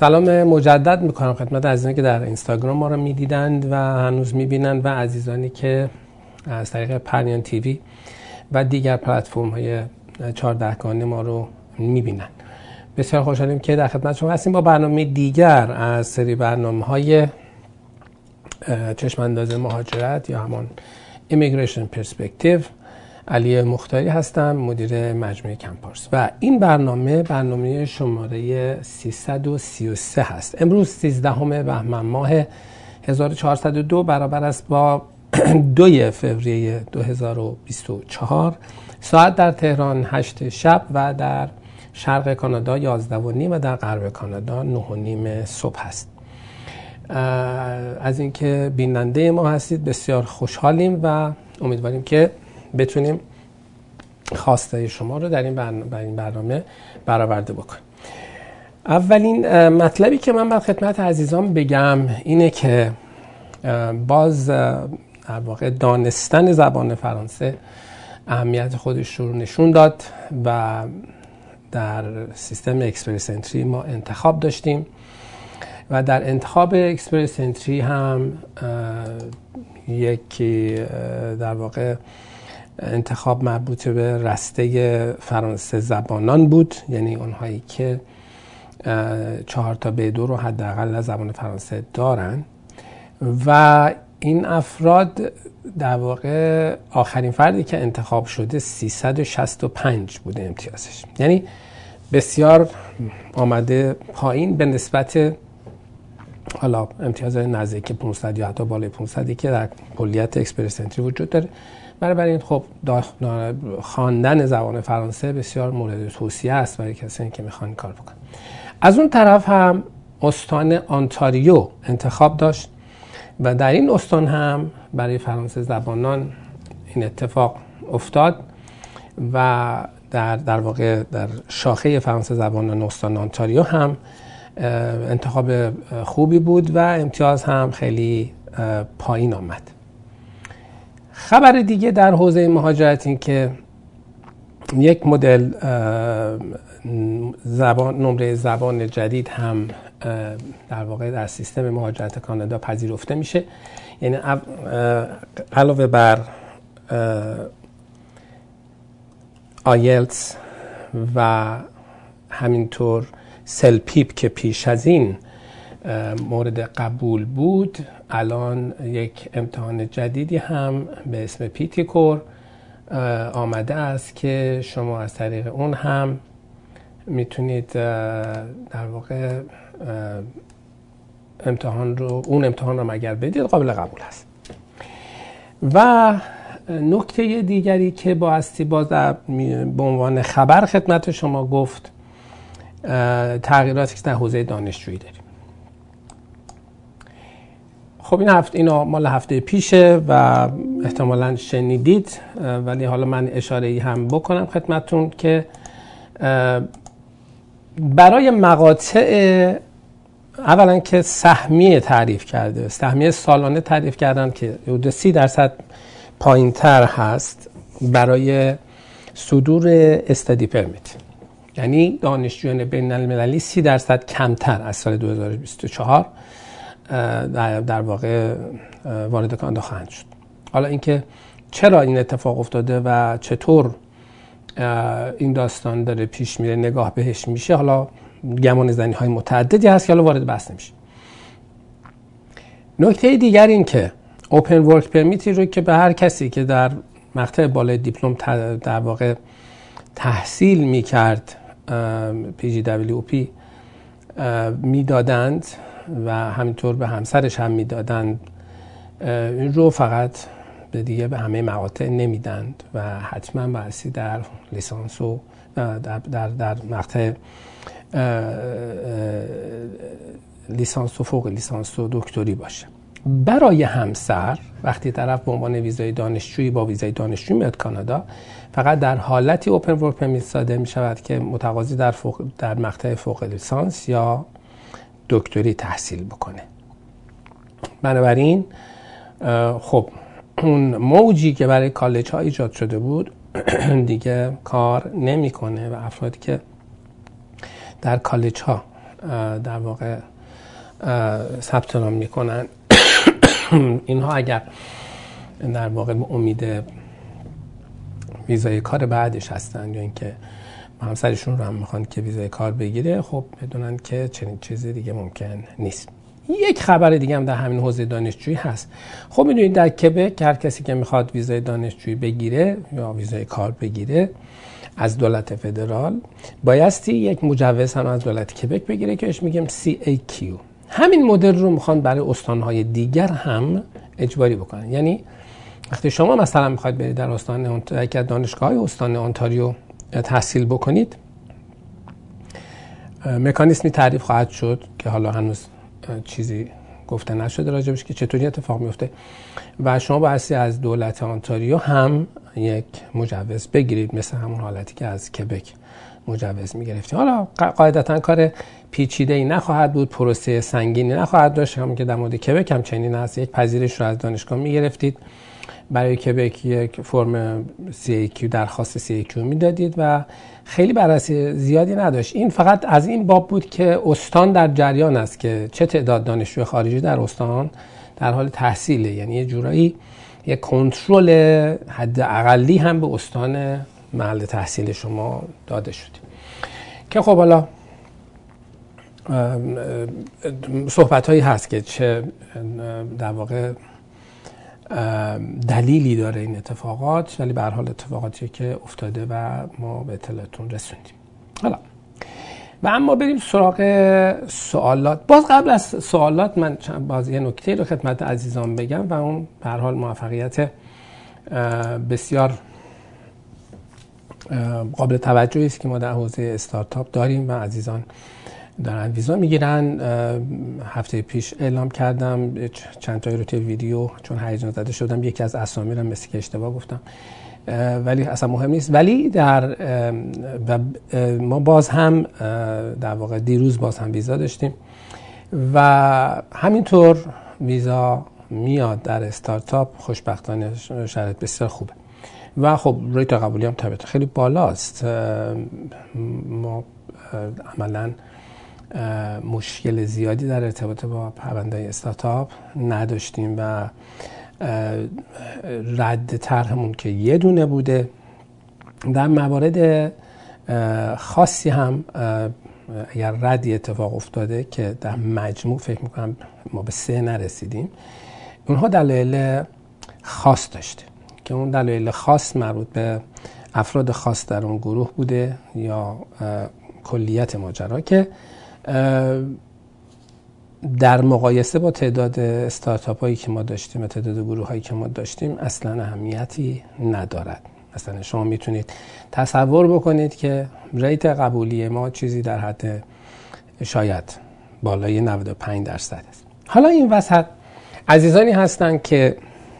سلام مجدد میکنم خدمت عزیزانی که در اینستاگرام ما رو میدیدند و هنوز میبینند و عزیزانی که از طریق پریان تیوی و دیگر پلتفرم های 14گانه ما رو میبینند. بسیار خوشحالیم که در خدمت شما هستیم با برنامه دیگر از سری برنامه های چشمانداز مهاجرت یا همان Immigration Perspective. علی مختاری هستم، مدیر مجموعه کمپارس و این برنامه شماره 333 هست. امروز 13 بهمن ماه 1402 برابر است با 2 فوریه 2024. ساعت در تهران 8 شب و در شرق کانادا 11:30 و در غرب کانادا 9:30 صبح هست. از اینکه بیننده ما هستید بسیار خوشحالیم و امیدواریم که بتونیم خواسته شما رو در این برنامه برآورده بکنیم. اولین مطلبی که من باید خدمت عزیزان بگم اینه که باز در واقع دانستن زبان فرانسه اهمیت خودش رو نشون داد و در سیستم اکسپرس انتری ما انتخاب داشتیم و در انتخاب اکسپرس انتری هم یکی در واقع انتخاب مربوط به رسته فرانسه زبانان بود، یعنی اونهایی که 4 تا B2 رو حداقل از زبان فرانسه دارن و این افراد در واقع آخرین فردی که انتخاب شده 365 بوده امتیازش، یعنی بسیار آمده پایین به نسبت حالا امتیاز نزدیک 500 یا حتی بالای 500 که در کلیت اکسپرس انتری وجود داره. برای این خب خواندن زبان فرانسه بسیار مورد توصیه است برای کسانی که میخوان کار بکنن. از اون طرف هم استان آنتاریو انتخاب داشت و در این استان هم برای فرانسه زبانان این اتفاق افتاد و در واقع در شاخه فرانسه زبانان استان آنتاریو هم انتخاب خوبی بود و امتیاز هم خیلی پایین آمد. خبر دیگه در حوزه مهاجرت این که یک مدل نمره زبان جدید هم در واقع در سیستم مهاجرت کانادا پذیرفته میشه، یعنی علاوه بر آیلتس و همینطور سلپیپ که پیش از این مورد قبول بود، الان یک امتحان جدیدی هم به اسم پیتیکور آمده است که شما از طریق اون هم میتونید در واقع امتحان رو اگر بدید قابل قبول هست. و نکته دیگری که بایستی باز به عنوان خبر خدمت شما گفت تغییراتی که در حوزه دانشجویی داریم. خب اینا مال هفته پیشه و احتمالاً شنیدید، ولی حالا من اشاره‌ای هم بکنم خدمتتون که برای مقاطع اولا که سهمیه تعریف کرده، سهمیه سالانه تعریف کردن که حدود 30% پایین‌تر هست برای صدور استادی پرمیت، یعنی دانشجویان بین‌المللی 30% کمتر از سال 2024 در واقع وارد کانادا خواهند شد. حالا اینکه چرا این اتفاق افتاده و چطور این داستان داره پیش میره نگاه بهش میشه، حالا گمان زنی های متعددی هست که حالا وارد بحث نمیشه. نکته دیگر این که اوپن ورک پرمیتی رو که به هر کسی که در مقطع بالای دیپلم در واقع تحصیل میکرد PGWP میدادند و همینطور به همسرش هم میدادند، این رو فقط دیگه به همه مقاطع نمیدند و حتما بایستی در لیسانس و در مقطع لیسانس و فوق لیسانس و دکتری باشه. برای همسر وقتی طرف به عنوان ویزای دانشجویی با ویزای دانشجویی میاد کانادا، فقط در حالتی اوپن ورک پرمیت صادر می شود که متقاضی در مقطع فوق لیسانس یا دکتری تحصیل بکنه. بنابراین خب اون موجی که برای کالج ها ایجاد شده بود دیگه کار نمیکنه و افرادی که در کالج ها در واقع ثبت نام میکنن اینها اگر در واقع امید ویزای کار بعدش هستن یا اینکه همسرشون رو هم میخوان که ویزای کار بگیره، خب بدونن که چنین چیزی دیگه ممکن نیست. یک خبر دیگه هم در همین حوزه دانشجویی هست. خب میدونید در کبک هر کسی که میخواد ویزای دانشجویی بگیره یا ویزای کار بگیره از دولت فدرال بایستی یک مجوز هم از دولت کبک بگیره که اش میگیم CAQ. همین مدل رو میخوان برای استانهای دیگر هم اجباری بکنن. یعنی وقتی شما مثلا میخواید برید در استان یکی از دانشگاه‌های استان اونتاریو تحصیل بکنید، مکانیزمی تعریف خواهد شد که حالا هنوز چیزی گفته نشده راجبش که چطوری اتفاق میفته و شما بایستی از دولت اونتاریو هم یک مجوز بگیرید، مثل همون حالتی که از کبک مجوز میگرفتید. حالا قاعدتا کار پیچیده‌ای نخواهد بود، پروسه سنگینی نخواهد داشت، همون که در مورد کبک هم چنین است. یک پذیرش رو از دانشگاه میگرفتید، برای کبک یک فرم CAQ درخواست CAQ میدادید و خیلی بررسی زیادی نداشت. این فقط از این باب بود که استان در جریان است که چه تعداد دانشجوی خارجی در استان در حال تحصیله، یعنی یه جورایی یک کنترل حداقلی هم به استان محل تحصیل شما داده شد. که خب حالا صحبت هایی هست که چه در واقع دلیلی داره این اتفاقات، ولی به هر حال اتفاقاتی که افتاده و ما به اطلاعتون رسوندیم. حالا و اما بریم سراغ سوالات. باز قبل از سوالات من باز یه نکته رو خدمت عزیزان بگم و اون به هر حال موفقیت بسیار قابل توجهی است که ما در حوزه استارتاپ داریم و عزیزان دارن ویزا میگیرن. هفته پیش اعلام کردم چند تایی رو توی ویدیو، چون هیجان زده شدم یکی از اسامی رو مثل که اشتباه گفتم، ولی اصلا مهم نیست. ولی در ما باز هم در واقع دیروز باز هم ویزا داشتیم و همینطور ویزا میاد در استارتاپ. خوشبختانه شرایط بسیار خوبه و خب ریت قبولی هم طبعا خیلی بالاست. ما عملاً مشکل زیادی در ارتباط با پرونده‌های استارتاپ نداشتیم و رد طرحمون که یه دونه بوده، در موارد خاصی هم اگر ردی اتفاق افتاده که در مجموع فکر میکنم ما به 3 نرسیدیم، اونها دلایل خاص داشته که اون دلایل خاص مربوط به افراد خاص در اون گروه بوده یا کلیت ماجرا که در مقایسه با تعداد استارتاپ هایی که ما داشتیم و تعداد گروه هایی که ما داشتیم اصلا اهمیتی ندارد. مثلا شما میتونید تصور بکنید که ریت قبولی ما چیزی در حد شاید بالای 95% است. حالا این وسط عزیزانی هستن که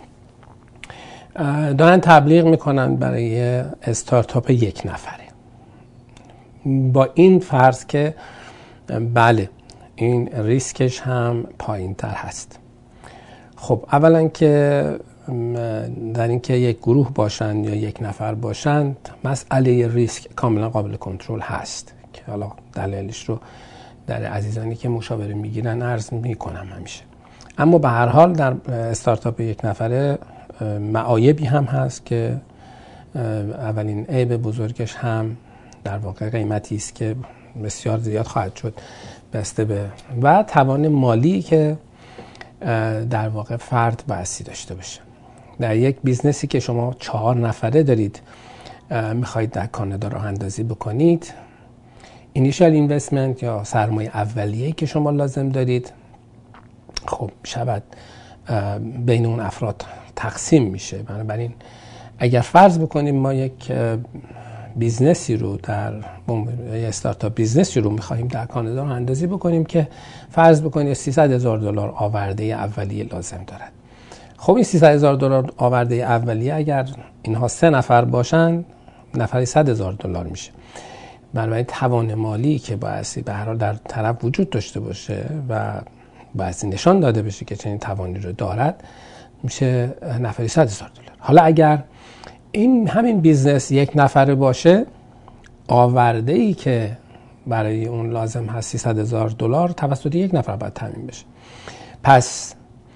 دارن تبلیغ میکنن برای استارتاپ 1 نفره با این فرض که بله این ریسکش هم پایین تر هست. خب اولا که در اینکه یک گروه باشند یا 1 نفر باشند مسئله ریسک کاملا قابل کنترل هست که حالا دلایلش رو در عزیزانی که مشاوره میگیرن عرض میکنم همیشه. اما به هر حال در استارتاپ 1 نفره معایبی هم هست که اولین عیب بزرگش هم در واقع قیمتی است که بسیار زیاد خواهد شد بسته به و توان مالی که در واقع فرد بایستی داشته باشه. در یک بیزنسی که شما 4 نفره دارید میخواید در کانادا راه اندازی بکنید، اینیشال اینوستمنت یا سرمایه اولیه‌ای که شما لازم دارید خب شاید بین اون افراد تقسیم میشه. بنابراین اگر فرض بکنیم ما یک بیزنسی رو در استارتاپ بیزنسی رو می‌خوایم در کانادا راه اندازی بکنیم که فرض بکنید $300,000 آورده اولیه لازم دارد. خب این $300,000 آورده اولیه اگر اینها 3 نفر باشن نفری $100,000 میشه. بنابراین توان مالی که بایستی به هر حال در طرف وجود داشته باشه و بایستی نشان داده بشه که چنین توانی رو دارد میشه نفری $100,000. حالا اگر این همین بیزنس 1 نفره باشه آورده ای که برای اون لازم هست $300,000 توسط یک نفر باید تامین بشه. پس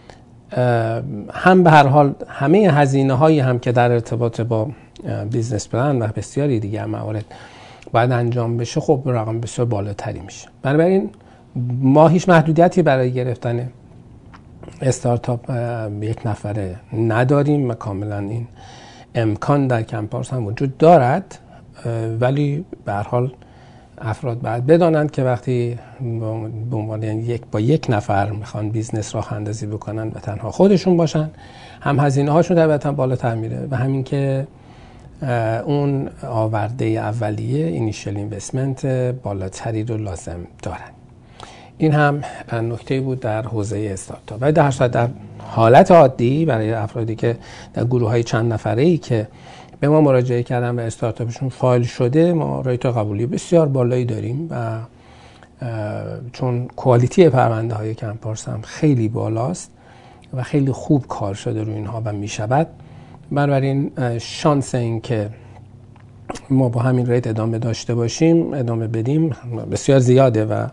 هم به هر حال همه هزینه هایی هم که در ارتباط با بیزنس پلان و بسیاری دیگر موارد باید انجام بشه، خب رقم بسیار بالاتری میشه. بنابراین ما هیچ محدودیتی برای گرفتن استارتاپ یک نفره نداریم و کاملا این امکان در کمپارس هم وجود دارد، ولی به هر حال افراد باید بدانند که وقتی به عنوان با یک نفر میخوان بیزنس راه اندازی بکنن و تنها خودشون باشن، هم هزینه هاشون طبعا بالاتر میره و همین که اون آورده اولیه اینیشیل اینوستمنت بالاتری رو لازم دارن. این هم نکته بود در حوزه استارتاپ. ولی در حالت عادی برای افرادی که در گروه‌های چند نفره‌ای که به ما مراجعه کردن و استارتاپشون فایل شده، ما ریت قبولی بسیار بالایی داریم و چون کوالیتی پرونده های کمپارس هم خیلی بالاست و خیلی خوب کار شده روی اینها و میشود، بنابراین شانس این که ما با همین ریت ادامه داشته باشیم، ادامه بدیم، بسیار زیاده و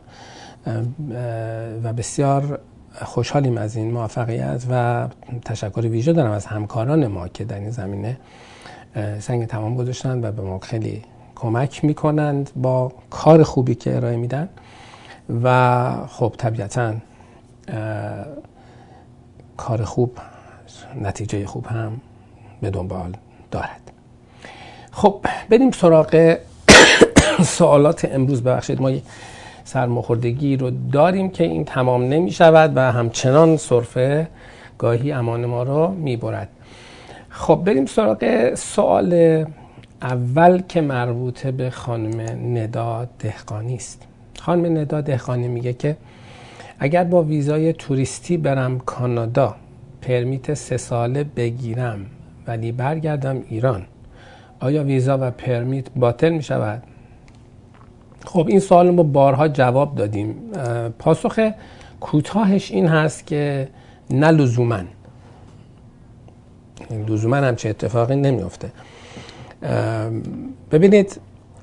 بسیار خوشحالیم از این موفقیت و تشکر ویژه دارم از همکاران ما که در این زمینه سنگ تمام گذاشتن و به ما خیلی کمک میکنند با کار خوبی که ارائه میدن و خب طبیعتاً کار خوب نتیجه خوب هم به دنبال دارد. خب بریم سراغ سوالات امروز. ببخشید ما سرماخوردگی رو داریم که این تمام نمی شود و همچنان سرفه گاهی امان ما رو می برد. خب بریم سراغ سوال اول که مربوط به خانم ندا دهقانی است. خانم ندا دهقانی میگه که اگر با ویزای توریستی برم کانادا، پرمیت 3 ساله بگیرم ولی برگردم ایران، آیا ویزا و پرمیت باطل می شود؟ خب این سوال ما بارها جواب دادیم. پاسخ کوتاهش این هست که نه لزوماً همچه اتفاقی نمیفته. ببینید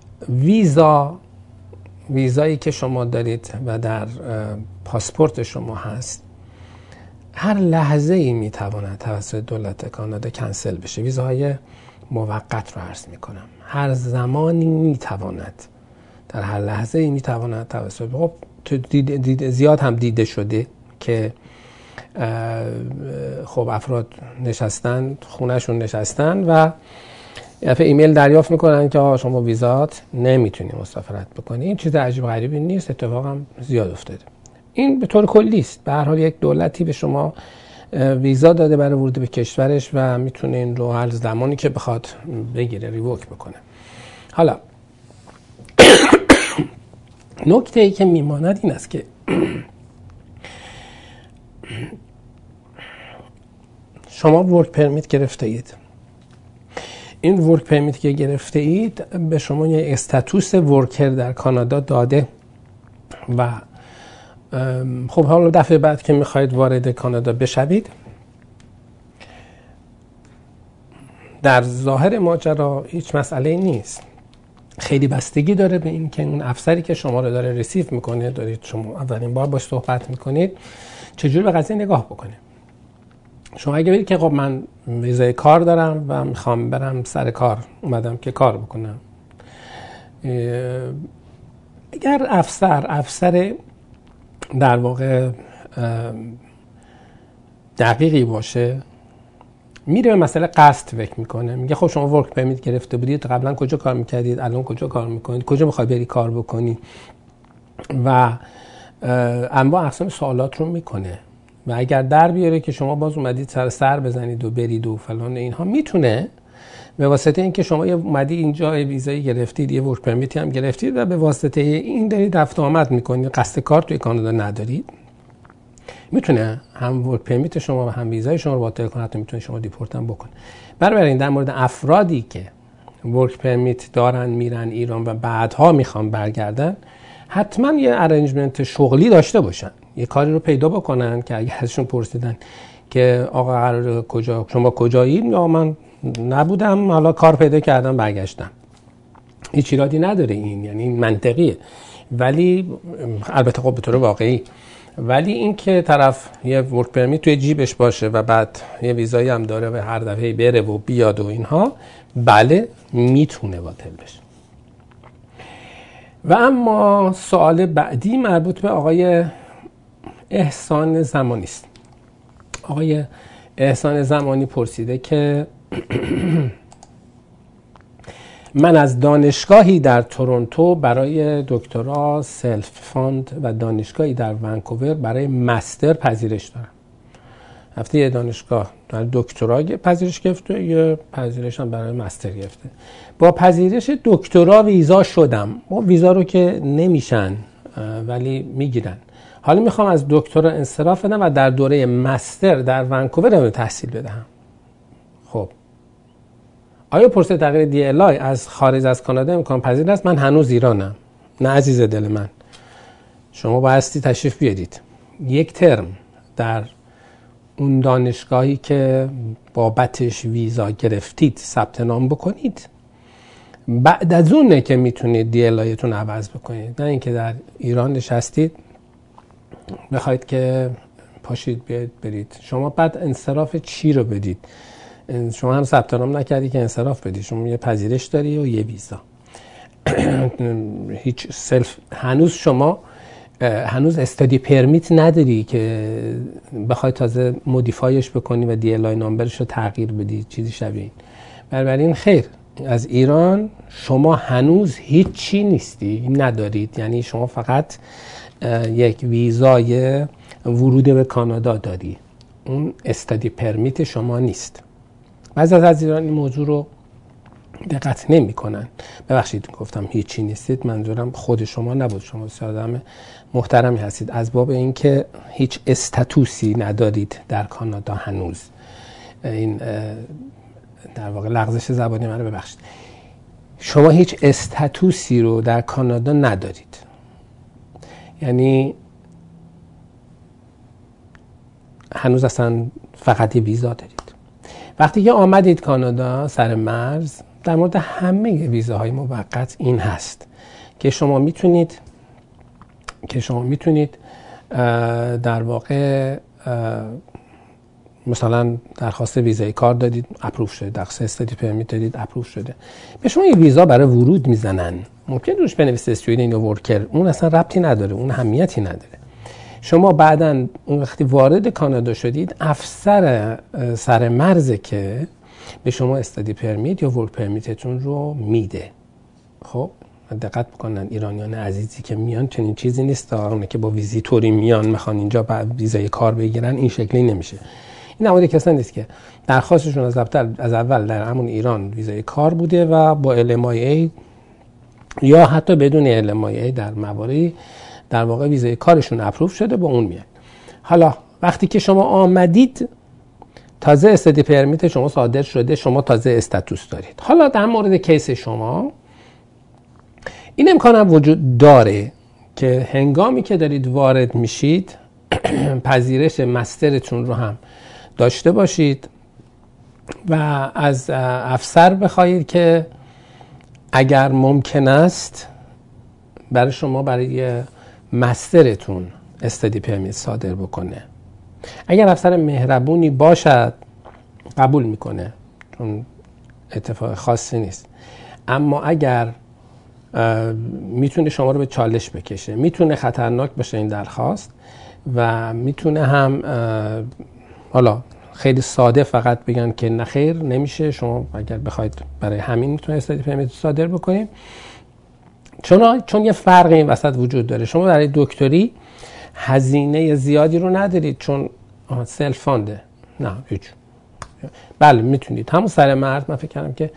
ویزایی که شما دارید و در پاسپورت شما هست هر لحظه ای میتواند توسط دولت کانادا کنسل بشه. ویزاهای موقت رو عرض میکنم، هر زمانی میتواند، در هر لحظه ای میتواند توسط زیاد هم دیده شده که خب افراد نشستن خونهشون نشستن و یه ایمیل دریافت میکنن که شما ویزات نمیتونی مسافرت بکنی. این چیز عجیب غریبی نیست، اتفاقا زیاد افتاده. این به طور کلی است. به هر حال یک دولتی به شما ویزا داده برای ورود به کشورش و میتونه این رو هر زمانی که بخواد بگیره، ریووک بکنه. حالا نکته ای که میماند این است که شما ورک پرمیت گرفته اید. این ورک پرمیت که گرفته اید به شما یه استاتوس ورکر در کانادا داده و خب حالا دفعه بعد که میخواید وارد کانادا بشوید، در ظاهر ماجرا هیچ مسئله نیست. خیلی بستگی داره به این که اون افسری که شما رو داره ریسیو میکنه، دارید شما اولین بار باش صحبت میکنید، چجوری به قضیه نگاه بکنه. شما اگه بگید که خب من ویزای کار دارم و میخوام برم سر کار، اومدم که کار بکنم، اگر افسر در واقع دقیقی باشه، میره به مسئله قصد فکر میکنه، میگه خب شما ورک پرمیت گرفته بودید، قبلا کجا کار میکردید، الان کجا کار میکنید، کجا میخوای بری کار بکنی و انواع اقسام سوالات رو میکنه و اگر در بیاره که شما باز اومدید سر بزنید و برید و فلان اینها، میتونه به واسطه اینکه شما اومدی اینجا ویزایی گرفتید، یه ورک پرمیتی هم گرفتید و به واسطه این دارید رفت آمد میکنید، قصد کار توی کانادا ندارید، میتونه هم ورک پرمیت شما و هم ویزای شما رو باطل کنه، حتی میتونه شما دیپورت هم بکنه. بنابراین در مورد افرادی که ورک پرمیت دارن میرن ایران و بعدها میخوان برگردن، حتما یه ارنجمنت شغلی داشته باشن، یه کاری رو پیدا بکنن که اگه ازشون پرسیدن که آقا قراره کجا، شما کجایید، یا من نبودم حالا کار پیدا کردم برگشتم، هیچ ایرادی نداره این، یعنی این منطقیه. ولی البته خب به طور واقعی، ولی این که طرف یه ورک پرمیت توی جیبش باشه و بعد یه ویزایی هم داره و هر دفعه بره و بیاد و اینها، بله میتونه باطل بشه. و اما سوال بعدی مربوط به آقای احسان زمانی است. آقای احسان زمانی پرسیده که من از دانشگاهی در تورنتو برای دکترا سلف فاند و دانشگاهی در ونکوور برای مستر پذیرش دارم. رفته یه دانشگاه در دکترا پذیرش گرفته، یه پذیرش هم برای مستر گرفته. با پذیرش دکترا ویزا شدم. ما ویزا رو که نمیشن ولی میگیرن. حالا میخوام از دکترا انصراف بدم و در دوره مستر در ونکوور ادامه تحصیل بدهم. خب آیا پروسه تغییر DLI از خارج از کانادا امکان پذیر است؟ من هنوز ایرانم. نه عزیز دل من، شما بایستی تشریف بیارید یک ترم در اون دانشگاهی که بابتش ویزا گرفتید ثبت نام بکنید. بعد از اونه که میتونید DLI تون عوض بکنید، نه اینکه در ایران نشستید بخواید که پاشید بیاید برید. شما بعد انصراف چی رو بدید؟ شما هم ثبت نام نکردی که انصراف بدی. شما یه پذیرش داری و یه ویزا. هیچ هنوز شما هنوز استادی پرمیت نداری که بخوای تازه مودیفایش بکنی و DLI نامبرش رو تغییر بدی، چیزی شبیه این. بنابراین خیر، از ایران شما هنوز هیچی نیستی، ندارید. یعنی شما فقط یک ویزای ورود به کانادا داری، اون استادی پرمیت شما نیست. بعضی از ایران این موضوع رو دقت نمی کنن. ببخشید گفتم هیچی نیستید، منظورم خود شما نبود. شما بسیار آدم محترمی هستید، از باب اینکه هیچ استاتوسی ندارید در کانادا هنوز. این در واقع لغزش زبانی من رو ببخشید. شما هیچ استاتوسی رو در کانادا ندارید، یعنی هنوز اصلا فقط یه ویزا دارید. وقتی که آمدید کانادا سر مرز، در مورد همه ویزاهای موقت این هست که شما میتونید در واقع مثلا درخواست ویزای کار دادید، اپروو شده، درخواست استادی پرمیت دادید، اپروو شده، به شما یه ویزا برای ورود میزنن. ممکن روش بنویسه استودنت یا ورکر، اون اصلا ربطی نداره، اون اهمیتی نداره. شما بعداً اون وقتی وارد کانادا شدید، افسر سر مرزه که به شما استادی پرمیت یا ورک پرمیتتون رو میده. خب دقت بکنن ایرانیان عزیزی که میان، چنین چیزی نیست. اونه که با ویزیتوری میان میخوان اینجا ویزای کار بگیرن، این شکلی نمیشه. این نمونه کسانی نیست که درخواستشون از اول در همون ایران ویزای کار بوده و با LMIA یا حتی بدون LMIA در مواردی در واقع ویزای کارشون اپروو شده، با اون میاد. حالا وقتی که شما آمدید، تازه استادی پرمیت شما صادر شده، شما تازه استاتوس دارید. حالا در مورد کیس شما این امکان هم وجود داره که هنگامی که دارید وارد میشید پذیرش مسترتون رو هم داشته باشید و از افسر بخواهید که اگر ممکن است برای شما برای مسترتون استادی پرمیت صادر بکنه. اگر افسر مهربونی باشد قبول میکنه، چون اتفاق خاصی نیست. اما اگر میتونه شما رو به چالش بکشه، میتونه خطرناک باشه این درخواست و میتونه هم حالا خیلی ساده فقط بگن که نخیر نمیشه، شما اگر بخواید برای همین میتونه استادی پرمیت صادر بکنید. چون یه فرقی این وسط وجود داره. شما برای دکتری هزینه زیادی رو ندارید چون سلف فانده. نه هیچ. بله میتونید همون سر مرز، من فکر کردم که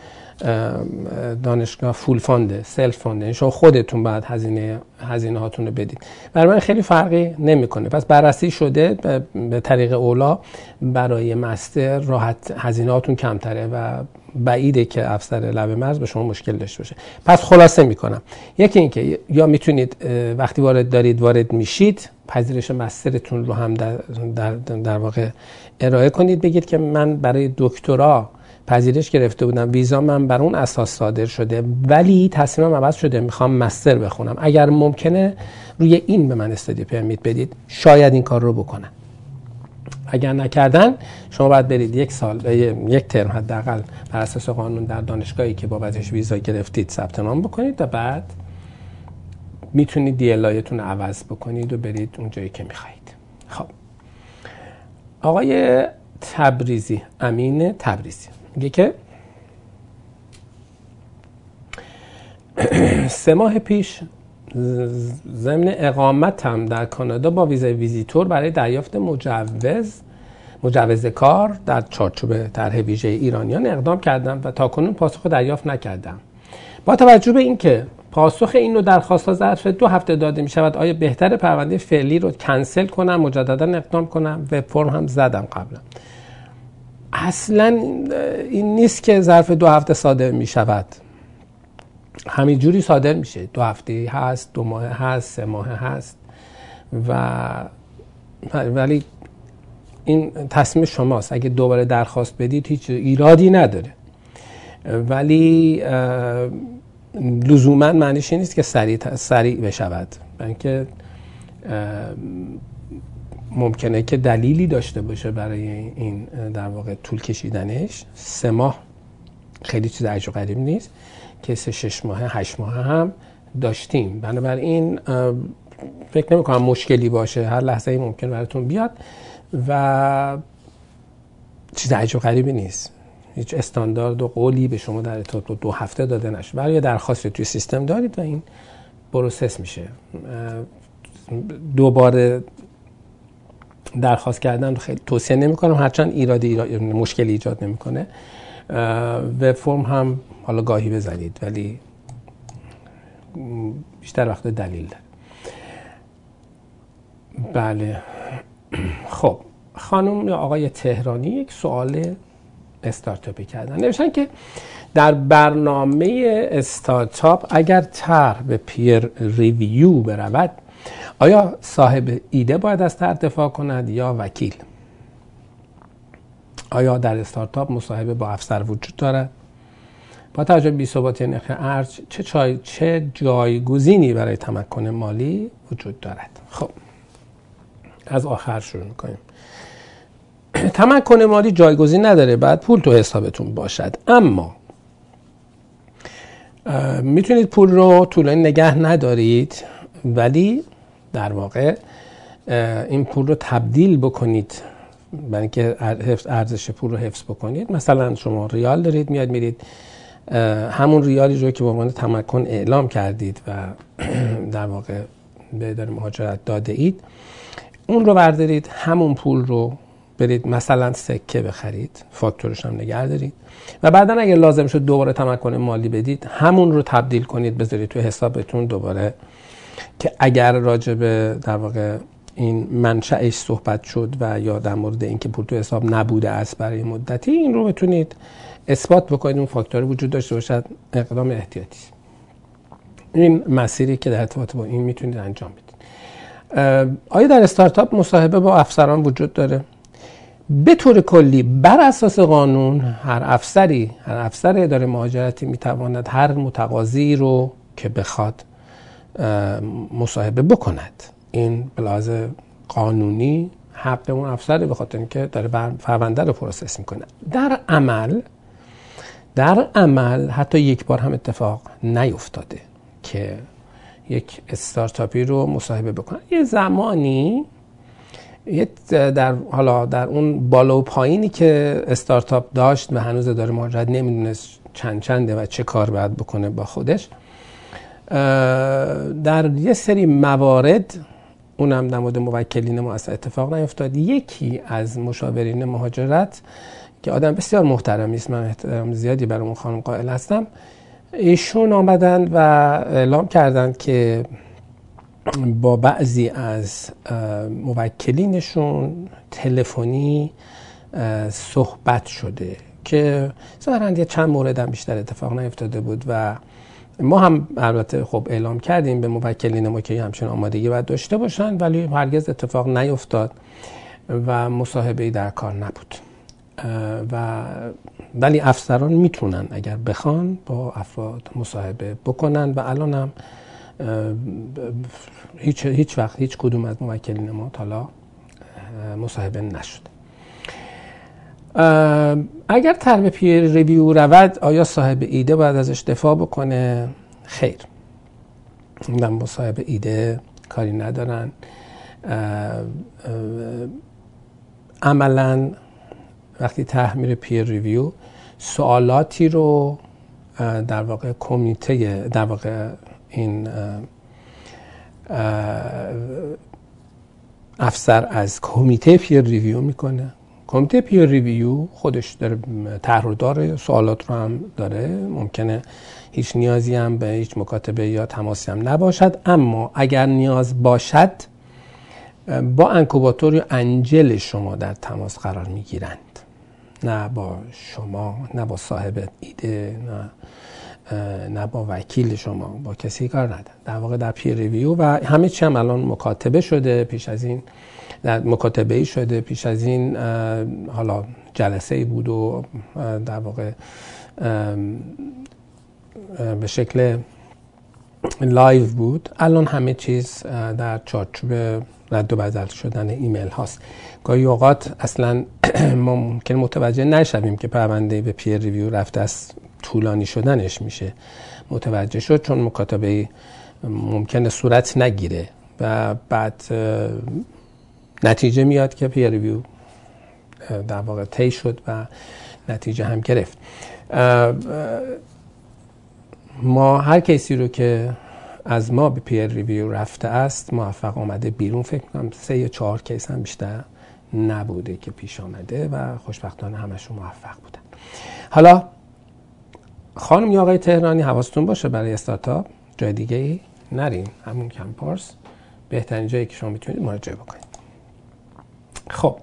دانشگاه فول فانده، سلف فانده، شما خودتون بعد هزینه هاتون رو بدید. برای من خیلی فرقی نمیکنه. پس بررسی شده به طریق اولا برای مستر راحت هزینه هاتون کمتره و بعیده که افسر لب مرز به شما مشکل داشته باشه. پس خلاصه میکنم، یکی این که یا میتونید وقتی وارد میشید پذیرش مسترتون رو هم در واقع ارائه کنید، بگید که من برای دکترا پذیرش گرفته بودم، ویزا من بر اون اساس صادر شده، ولی تصمیمم عوض شده، میخوام مستر بخونم، اگر ممکنه روی این به من استادی پرمیت بدید، شاید این کار رو بکنم. اگر نکردن شما باید برید 1 سال، 1 ترم حداقل بر اساس قانون در دانشگاهی که بابتش ویزا گرفتید ثبت نام بکنید و بعد میتونید DLIتون رو عوض بکنید و برید اون جایی که میخواهید. خب آقای تبریزی، امین تبریزی میگه که 3 ماه پیش ضمن اقامتم در کانادا با ویزای ویزیتور برای دریافت مجوز کار در چارچوب طرح ویژه ایرانیان اقدام کردم و تاکنون پاسخ دریافت نکردم. با توجه به اینکه پاسخ این نوع درخواست‌ها ظرف 2 هفته داده می شود، آیا بهتر پرونده فعلی رو کنسل کنم، مجددا اقدام کنم؟ وب فرم هم زدم قبلا. اصلا این نیست که ظرف 2 هفته صادر می شود، همین جوری صادر میشه. 2 هفته هست، 2 ماه هست، 3 ماه هست، ولی این تصمیم شماست. اگه دوباره درخواست بدید هیچ ایرادی نداره، ولی لزوما معنیش نیست که سریع بشود، بلکه ممکنه که دلیلی داشته باشه برای این در واقع طول کشیدنش. 3 ماه خیلی چیز عجیب و غریب نیست، کیس 6 ماه 8 ماه هم داشتیم. بنابراین فکر نمی کنم مشکلی باشه، هر لحظه ای ممکن براتون بیاد و چیز عجیب و غریبی نیست. هیچ استاندارد و قولی به شما در ارتباط با 2 هفته داده نشه. برای درخواست توی سیستم دارید و این پروسس میشه. دوباره درخواست کردن رو خیلی توصیه نمی‌کنم، هرچند مشکلی ایجاد نمی‌کنه. وب فرم هم حالا گاهی بزنید، ولی بیشتر وقت دلیل داره. بله. خب خانم یا آقای تهرانی یک سوال استارتاپی کردن، نوشتن که در برنامه استارتاپ اگر طرح به پیر ریویو برود، آیا صاحب ایده باید از طرح دفاع کند یا وکیل؟ آیا در استارتاپ مصاحبه با افسر وجود دارد؟ با توجه به بی‌ثباتی نرخ ارز چه جایگزینی برای تمکن مالی وجود دارد؟ خب از آخر شروع می‌کنیم. تمکن مالی جایگزین نداره، بعد پول تو حسابتون باشد، اما میتونید پول رو طولانی نگه ندارید، ولی در واقع این پول رو تبدیل بکنید برای اینکه ارزش پول رو حفظ بکنید. مثلا شما ریال دارید، میاد میرید همون ریالی رو که به عنوان تمکن اعلام کردید و در واقع به اداره مهاجرت داده اید، اون رو بردارید، همون پول رو برید مثلا سکه بخرید، فاکتورش هم نگه دارید و بعدا اگر لازم شد دوباره تمکن مالی بدید، همون رو تبدیل کنید بذارید توی حسابتون دوباره، که اگر راجع به در واقع این منشأش صحبت شد و یا در مورد اینکه پول تو حساب نبوده است برای مدتی، این رو بتونید اثبات بکنید، اون فاکتور وجود داشته باشد، اقدام احتیاطی. این مسیری که در ارتباط با این میتونید انجام بدید. آیا در استارتاپ مصاحبه با افسران وجود داره؟ به طور کلی بر اساس قانون هر افسر اداره مهاجرتی میتواند هر متقاضی رو که بخواد مصاحبه بکند. این به لحاظ قانونی حق اون افسره، به خاطر اینکه داره پرونده رو پروسس میکنه. در عمل حتی یک بار هم اتفاق نیفتاده که یک استارتاپی رو مصاحبه بکنن. یه زمانی در اون بالا و پایینی که استارتاپ داشت و هنوز اداره مهاجرت نمیدونست چنده و چه کار باید بکنه با خودش، در یه سری موارد، اونم در مورد موکلین ما اصلا اتفاق نیفتاد، یکی از مشاورین مهاجرت که آدم بسیار محترمی است، من احترام زیادی برای اون خانم قائل هستم، ایشون آمدن و اعلام کردند که با بعضی از موکلینشون تلفنی صحبت شده که ظاهراً یه چند مورد هم بیشتر اتفاق نیفتاده بود و ما هم البته خب اعلام کردیم به موکلین ما که همچین آمادگی باید داشته باشن، ولی هرگز اتفاق نیفتاد و مصاحبه‌ای در کار نبود. ولی افسران میتونن اگر بخوان با افراد مصاحبه بکنن و الان هم هیچ وقت هیچ کدوم از موکلین ما تا حالا مصاحبه نشد. اگر طرح پیر ریویو رود، آیا صاحب ایده باید ازش دفاع بکنه؟ خیر، در مصاحب ایده کاری ندارن. عملاً وقتی طرح میره پیر ریویو، سوالاتی رو در واقع کمیته، در واقع این افسر از کمیته پیر ریویو میکنه. کمیته پیر ریویو خودش داره طرح رو داره، سوالات رو هم داره، ممکنه هیچ نیازی هم به هیچ مکاتبه یا تماسی هم نباشد، اما اگر نیاز باشد با انکوباتور یا انجل شما در تماس قرار میگیرند، نه با شما، نه با صاحب ایده، نه با وکیل شما، با کسی کار ندارن. در واقع در پیر ریویو و همه چی هم الان مکاتبه شده، پیش از این در مکاتبه‌ای شده، پیش از این حالا جلسه‌ای بود و در واقع به شکل لایو بود. الان همه چیز در چارچوب رد و بدل شدن ایمیل هاست. گاهی اوقات اصلا ما ممکن متوجه نشویم که پرونده به پیر ریویو رفته، از طولانی شدنش میشه متوجه شد، چون مکاتبه ممکنه صورت نگیره و بعد نتیجه میاد که پیر ریویو در واقع طی شد و نتیجه هم گرفت. ما هر کسی رو که از ما به پیر ریویو رفته است موفق آمده بیرون. فکر کنم 3 یا 4 کیس هم بیشتر نبوده که پیش آمده و خوشبختانه همشون موفق بودن. حالا خانم یا آقای تهرانی، حواستون باشه برای استارتاپ جای دیگه ای نرین، همون کمپارس بهترین جایی که شما میتونید مراجعه بکنید. خب،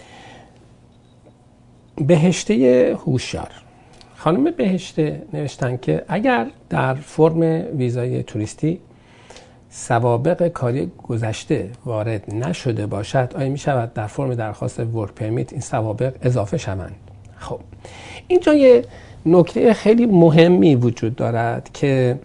بهشته هوشیار. خانم بهشته نوشتن که اگر در فرم ویزای توریستی سوابق کاری گذشته وارد نشده باشد، آیا می شود در فرم درخواست ورک پرمیت این سوابق اضافه شوند؟ خب، اینجا یه نکته خیلی مهمی وجود دارد که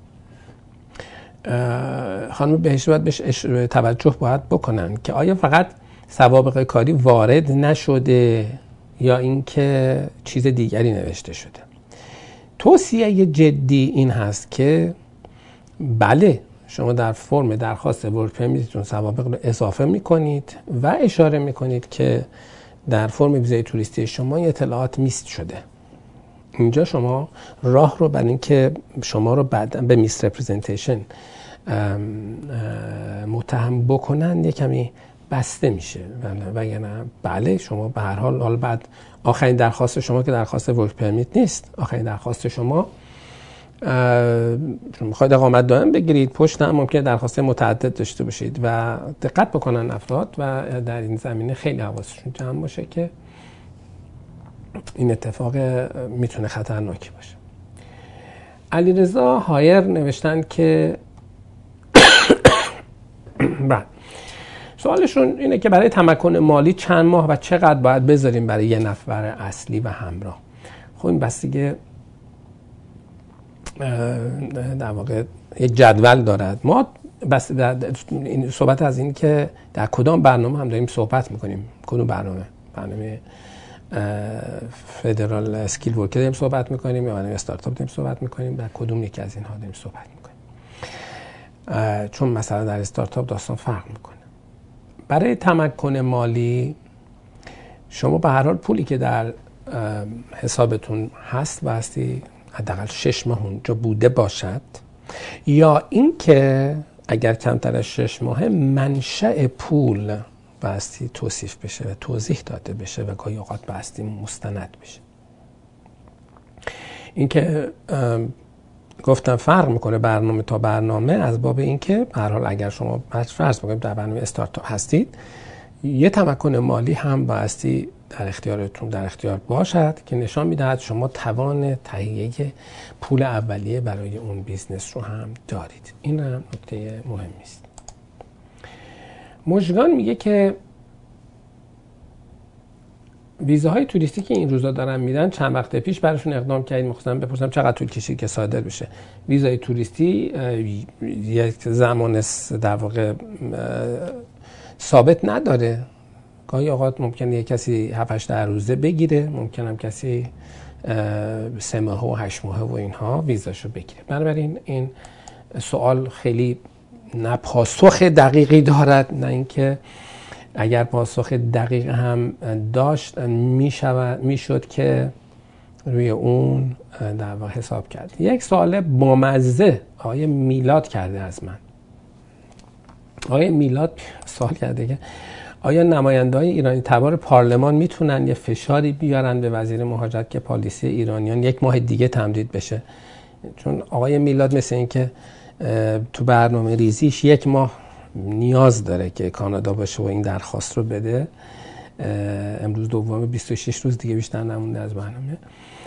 خانم بهشته باید بهش توجه باید بکنن که آیا فقط سوابق کاری وارد نشده یا اینکه چیز دیگری نوشته شده. توصیه جدی این هست که بله، شما در فرم درخواست ورک پرمیتتون سوابق رو اضافه میکنید و اشاره میکنید که در فرم ویزای توریستی شما اطلاعات میست شده. اینجا شما راه رو برای اینکه شما رو بعداً به میس رپرزنتیشن متهم بکنن یه کمی بسته میشه. وگرنه بله، شما به هر حال بعد آخرین درخواست شما که درخواست ورک پرمیت نیست، آخرین درخواست شما میخواید اقامت دائم بگیرید، پشت هم ممکنه درخواست متعدد داشته باشید و دقت بکنن افراد و در این زمینه خیلی حواسشون جمع باشه که این اتفاق میتونه خطرناکی باشه. علیرضا هایر نوشتن که بعد سوالشون اینه که برای تمکن مالی چند ماه و چقدر باید بذاریم برای یه نفر اصلی و همراه؟ خب این بستگی در واقع یک جدول دارد. ما بس این صحبت از این که در کدام برنامه هم داریم صحبت میکنیم، کدوم برنامه فدرال اسکیل ورک داریم صحبت میکنیم یا برنامه استارتاپ داریم صحبت میکنیم، در کدوم یکی از اینها داریم صحبت میکنیم، چون مثلا در استارتاپ داستان فرق میکنه. برای تمکن مالی شما به هر حال پولی که در حسابتون هست بایستی حداقل 6 ماه اونجا بوده باشد، یا اینکه اگر کمتر از 6 ماه منشأ پول بایستی توصیف بشه و توضیح داده بشه و گاهی اوقات بایستی مستند بشه. اینکه گفتم فرق میکنه برنامه تا برنامه، از باب اینکه به هر حال اگر شما فرض بکنید در برنامه استارتاپ هستید، یه تمکن مالی هم بایستی در اختیارتون در اختیار باشد که نشان میدهد شما توان تهیه پول اولیه برای اون بیزنس رو هم دارید. این هم نکته مهمی است. مژگان میگه که ویزاهای توریستی که این روزا دارن میدن، چند وقت پیش براشون اقدام کردیم مخصوصا بپرسم چقدر طول کشید که صادر بشه. ویزای توریستی یک زمان در واقع ثابت نداره. گاهی اوقات ممکنه یک کسی 7-8 روزه بگیره، ممکنه هم کسی 3 ماه و 8 ماه و اینها ویزاشو بگیره. بنابراین این سوال خیلی نه پاسخ دقیقی دارد، نه اینکه اگر پاسخ دقیق هم داشت میشد که روی اون در واقع حساب کرد. یک سوال بامزه آقای میلاد کرده از من. آقای میلاد سوال کرده که آیا نماینده‌های ایرانی تبار پارلمان میتونن یه فشاری بیارن به وزیر مهاجرت که پالیسی ایرانیان 1 ماه دیگه تمدید بشه؟ چون آقای میلاد مثل این که تو برنامه ریزیش 1 ماه نیاز داره که کانادا باشه و این درخواست رو بده. امروز دوم، 26 روز دیگه بیشتر نمونده از برنامه.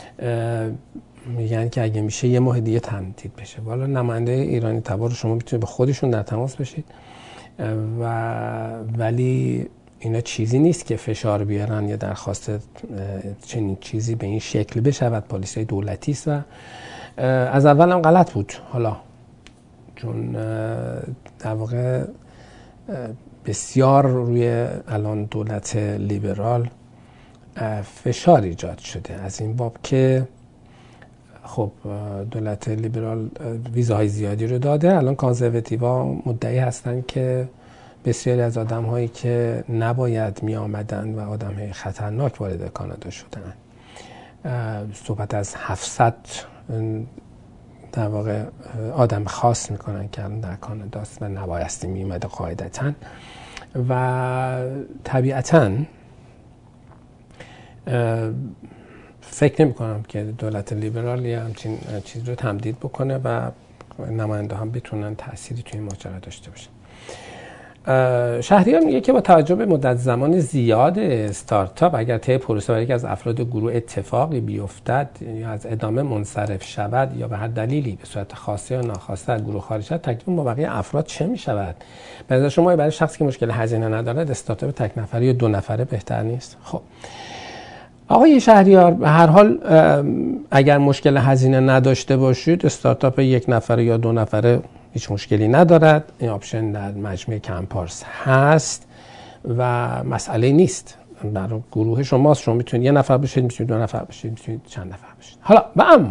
میگن که اگه میشه 1 ماه دیگه تمدید بشه. والا نماینده ایرانی تبار شما میتونید به خودشون در تماس بشید ولی اینا چیزی نیست که فشار بیارن یا درخواست چنین چیزی به این شکل بشود. پالیسی دولتی است و از اول هم غلط بود. حالا چون در واقع بسیار روی الان دولت لیبرال فشار ایجاد شده از این باب که خب دولت لیبرال ویزاهای زیادی رو داده. الان کانزرواتیوها مدعی هستن که بسیاری از آدم‌هایی که نباید می آمدن و آدم‌های خطرناک وارد کانادا شدن، صحبت از 700 در واقع آدم خاص میکنن که الان در کانادا است و نبایستی می اومده قاعدتاً. و طبیعتاً فکر نمی کنم که دولت لیبرال یه همچین چیز رو تمدید بکنه و نماینده هم بتونن تأثیری توی ماجرا داشته باشن. شهریار میگه که با توجه به مدت زمان زیاد استارتاپ اگر طی پروسه برای یکی از افراد گروه اتفاقی بیفتد یا از ادامه منصرف شود یا به هر دلیلی به صورت خاصه یا ناخواسته از گروه خارج شود، تکلیف با بقیه افراد چه میشود؟ به نظر شما برای شخصی که مشکل هزینه ندارد استارتاپ تک نفره یا 2 نفره بهتر نیست؟ خب آقای شهریار، به هر حال اگر مشکل هزینه نداشته باشید استارتاپ 1 نفره یا 2 نفره هیچ مشکلی ندارد. این آپشن در مجموعه کمپارس هست و مسئله نیست. برای گروه شماست. شما میتونید 1 نفر باشید، میتونید 2 نفر باشید، میتونید چند نفر باشید. حالا و اما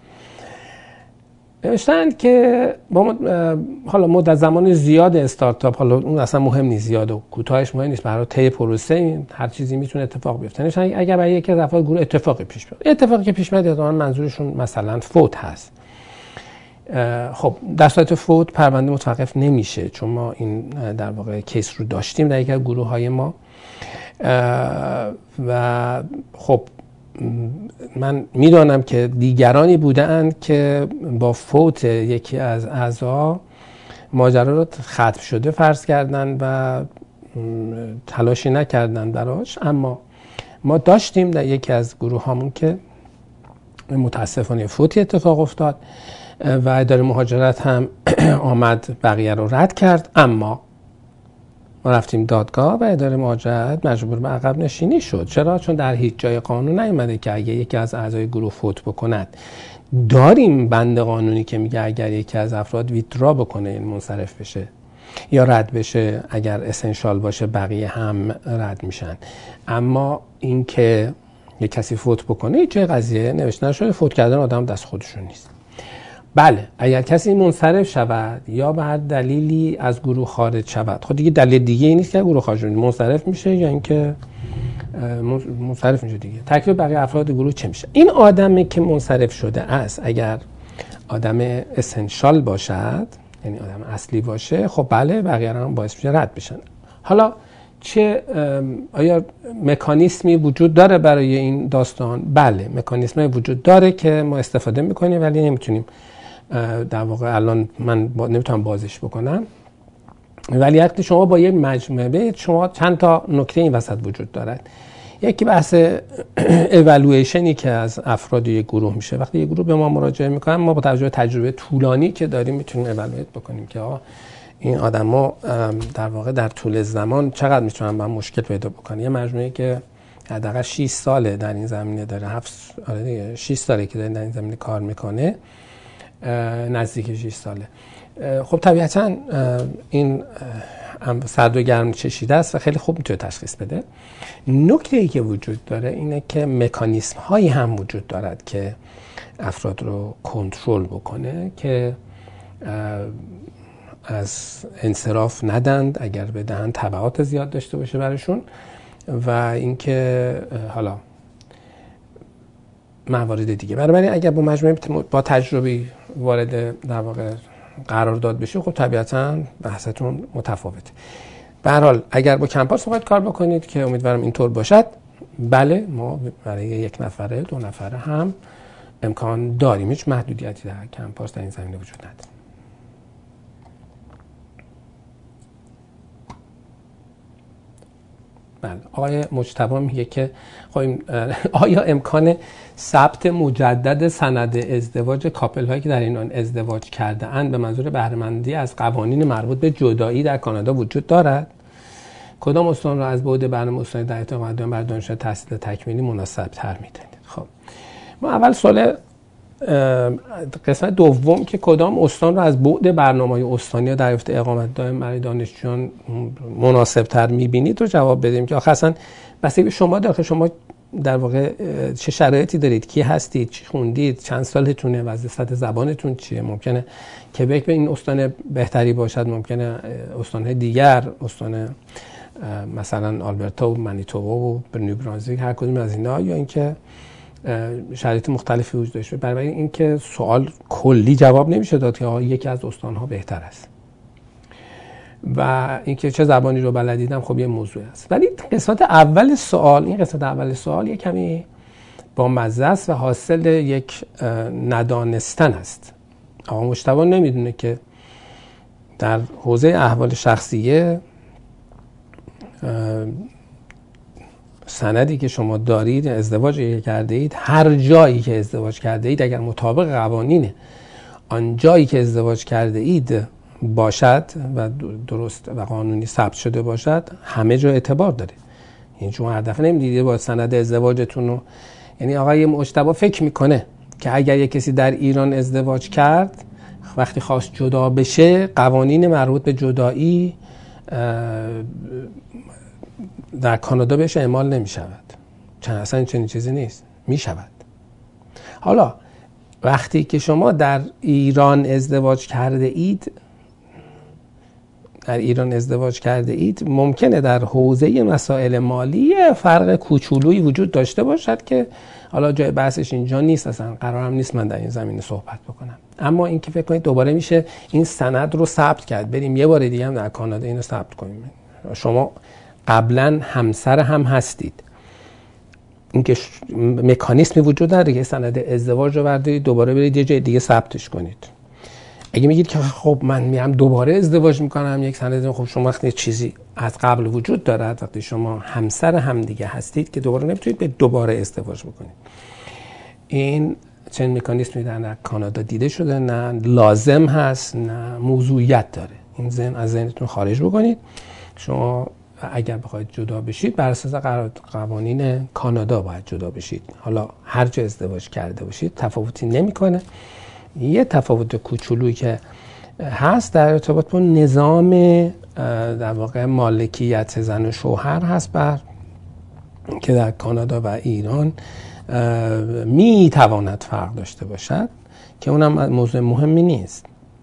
نوشتند که با حالا مدت زمان زیاد استارتاپ، حالا اون اصلا مهم نیست، زیاد و کوتاهش مهم نیست، برای طی پروسه هر چیزی میتونه اتفاق بیفته. نوشتند اگر برای یکی از افراد گروه اتفاقی پیش بیاد، اتفاقی که پیش میاد احتمالاً منظورشون مثلا فوت هست. خب در صورت فوت پرونده متوقف نمیشه، چون ما این در واقع کیس رو داشتیم در یک از گروه‌های ما و خب من میدانم که دیگرانی بودند که با فوت یکی از اعضا ماجرا رو ختم شده فرض کردن و تلاشی نکردن براش. اما ما داشتیم در یکی از گروه هامون که متاسفانه فوتی اتفاق افتاد و اداره مهاجرت هم آمد بقیه رو رد کرد، اما ما رفتیم دادگاه و اداره مهاجرت مجبور به عقب نشینی شد. چرا؟ چون در هیچ جای قانون نیامده که اگه یکی از اعضای گروه فوت بکند. داریم بند قانونی که میگه اگر یکی از افراد ویترا بکنه، این منصرف بشه یا رد بشه، اگر اسنشال باشه بقیه هم رد میشن. اما این که یک کسی فوت بکنه هیچ جای قضیه نوشته نشده. فوت کردن آدم دست خودشون نیست. بله اگر کسی منصرف شود یا به هر دلیلی از گروه خارج شود، خب دیگه دلیل دیگه ای نیست که گروه خارج منصرف میشه یا اینکه منصرف میشه دیگه. تکلیف بقیه افراد گروه چه میشه؟ این آدمی که منصرف شده است اگر آدم اسنشال باشد، یعنی آدم اصلی باشه، خب بله بقیه هم باعث میشه رد بشن. حالا چه آیا مکانیزمی وجود داره برای این داستان؟ بله مکانیزمی وجود داره که ما استفاده میکنیم ولی نمیتونیم در واقع الان من نمیتونم بازش بکنم. ولی وقتی شما با یک مجموعه، شما چند تا نکته این وسط وجود دارد. یکی بحث اِوالویشنی که از افراد یک گروه میشه. وقتی یک گروه به ما مراجعه میکنن، ما با توجه به تجربه طولانی که داریم میتونیم اِوالویت بکنیم که این آدما در واقع در طول زمان چقدر میتونن با مشکل پیدا بکنن. یه مجموعه که حداقل 6 ساله در این زمینه داره، 6 ساله که داره در این زمینه کار میکنه، نزدیک 6 ساله. خب طبیعتا این سرد و گرم چشیده است و خیلی خوب میتونه تشخیص بده. نکته‌ای که وجود داره اینه که مکانیسم هایی هم وجود دارد که افراد رو کنترل بکنه که از انصراف ندند، اگر بدهند تبعات زیاد داشته باشه براشون، و اینکه حالا موارد دیگه. بنابراین اگر با مجموعه با تجربی وارد در واقع قرار داد بشه، خب طبیعتاً بحثتون متفاوته. به هر حال اگر با کمپاس باید کار بکنید که امیدوارم اینطور باشد، بله ما برای 1 نفره 2 نفره هم امکان داریم. هیچ محدودیتی در کمپاس در این زمینه وجود نداره. بله، آقای مجتبی میگه که خب آیا امکان ثبت مجدد سند ازدواج کاپل هایی که در ایران ازدواج کرده اند به منظور بهره مندی از قوانین مربوط به جدایی در کانادا وجود دارد؟ کدام استان را از بعد برنامه استانی در ارتباط مقدم بر دانشجو تحصیل تکمیلی مناسب تر می‌دانید؟ خب ما اول سوال قسمت دوم که کدام استان را از بعد برنامه‌های استانی در ارتباط اقامت دائم برای دانشجویان مناسب تر می‌بینید رو جواب بدیم که آخه اصلا بس شما داخل شما در واقع چه شرایطی دارید، کی هستید، چی خوندید، چند سالتونه، وضعیت زبانتون چیه. ممکنه کبک به این استان بهتری باشد، ممکنه استان‌های دیگر، استان مثلا آلبرتا و منیتوبا و نیو برانزویک، هر کدوم از اینا، یا اینکه شرایط مختلفی وجود داشته. برای اینکه سوال کلی جواب نمیشه داد که یکی از استان‌ها بهتر است و اینکه چه زبانی رو بلدیدم، خب یه موضوع است. ولی قسمت اول سوال یک کمی با مزه است و حاصل یک ندانستن است. آقا مجتبی نمیدونه که در حوزه احوال شخصیه سندی که شما دارید، ازدواجی که کرده اید، هر جایی که ازدواج کرده اید، اگر مطابق قوانین آن جایی که ازدواج کرده اید باشد و درست و قانونی ثبت شده باشد، همه جا اعتبار داره. این شما هر دفعه نمیدید با سند ازدواجتون رو، یعنی آقای مجتبی فکر میکنه که اگر یک کسی در ایران ازدواج کرد، وقتی خواست جدا بشه، قوانین مربوط به جدایی در کانادا بهش اعمال نمی شود. اصلا چنین چیزی نیست، می شود. حالا وقتی که شما در ایران ازدواج کرده اید، ممکنه در حوزه مسائل مالی فرق کوچولویی وجود داشته باشد که حالا جای بحثش اینجا نیست، اصلا قرارم نیست من در این زمینه صحبت بکنم. اما این که فکر کنید دوباره میشه این سند رو ثبت کرد، بریم یه بار دیگه هم در کانادا اینو ثبت کنیم. شما قبلا همسر هم هستید، اینکه مکانیزمی وجود داره که سند ازدواج رو بردارید دوباره برید یه جای دیگه ثبتش کنید. اگه میگید که خب من میام دوباره ازدواج میکنم یک سند، خب شما وقتی چیزی از قبل وجود دارد، وقتی شما همسر هم دیگه هستید که دوباره نمیتونید به دوباره ازدواج بکنید. این چنین مکانیزمی در کانادا دیده شده، نه لازم هست نه موضوعیت داره. این ذهن از ذهنتون خارج بکنید. شما اگر بخواید جدا بشید بر اساس قوانین کانادا باید جدا بشید. حالا هر جا ازدواج کرده باشید تفاوتی نمیکنه. یه تفاوت کوچولویی که هست در ارتباط با نظام در واقع مالکیت زن و شوهر هست که در کانادا و ایران می تواند فرق داشته باشد که اونم موضوع مهمی نیست.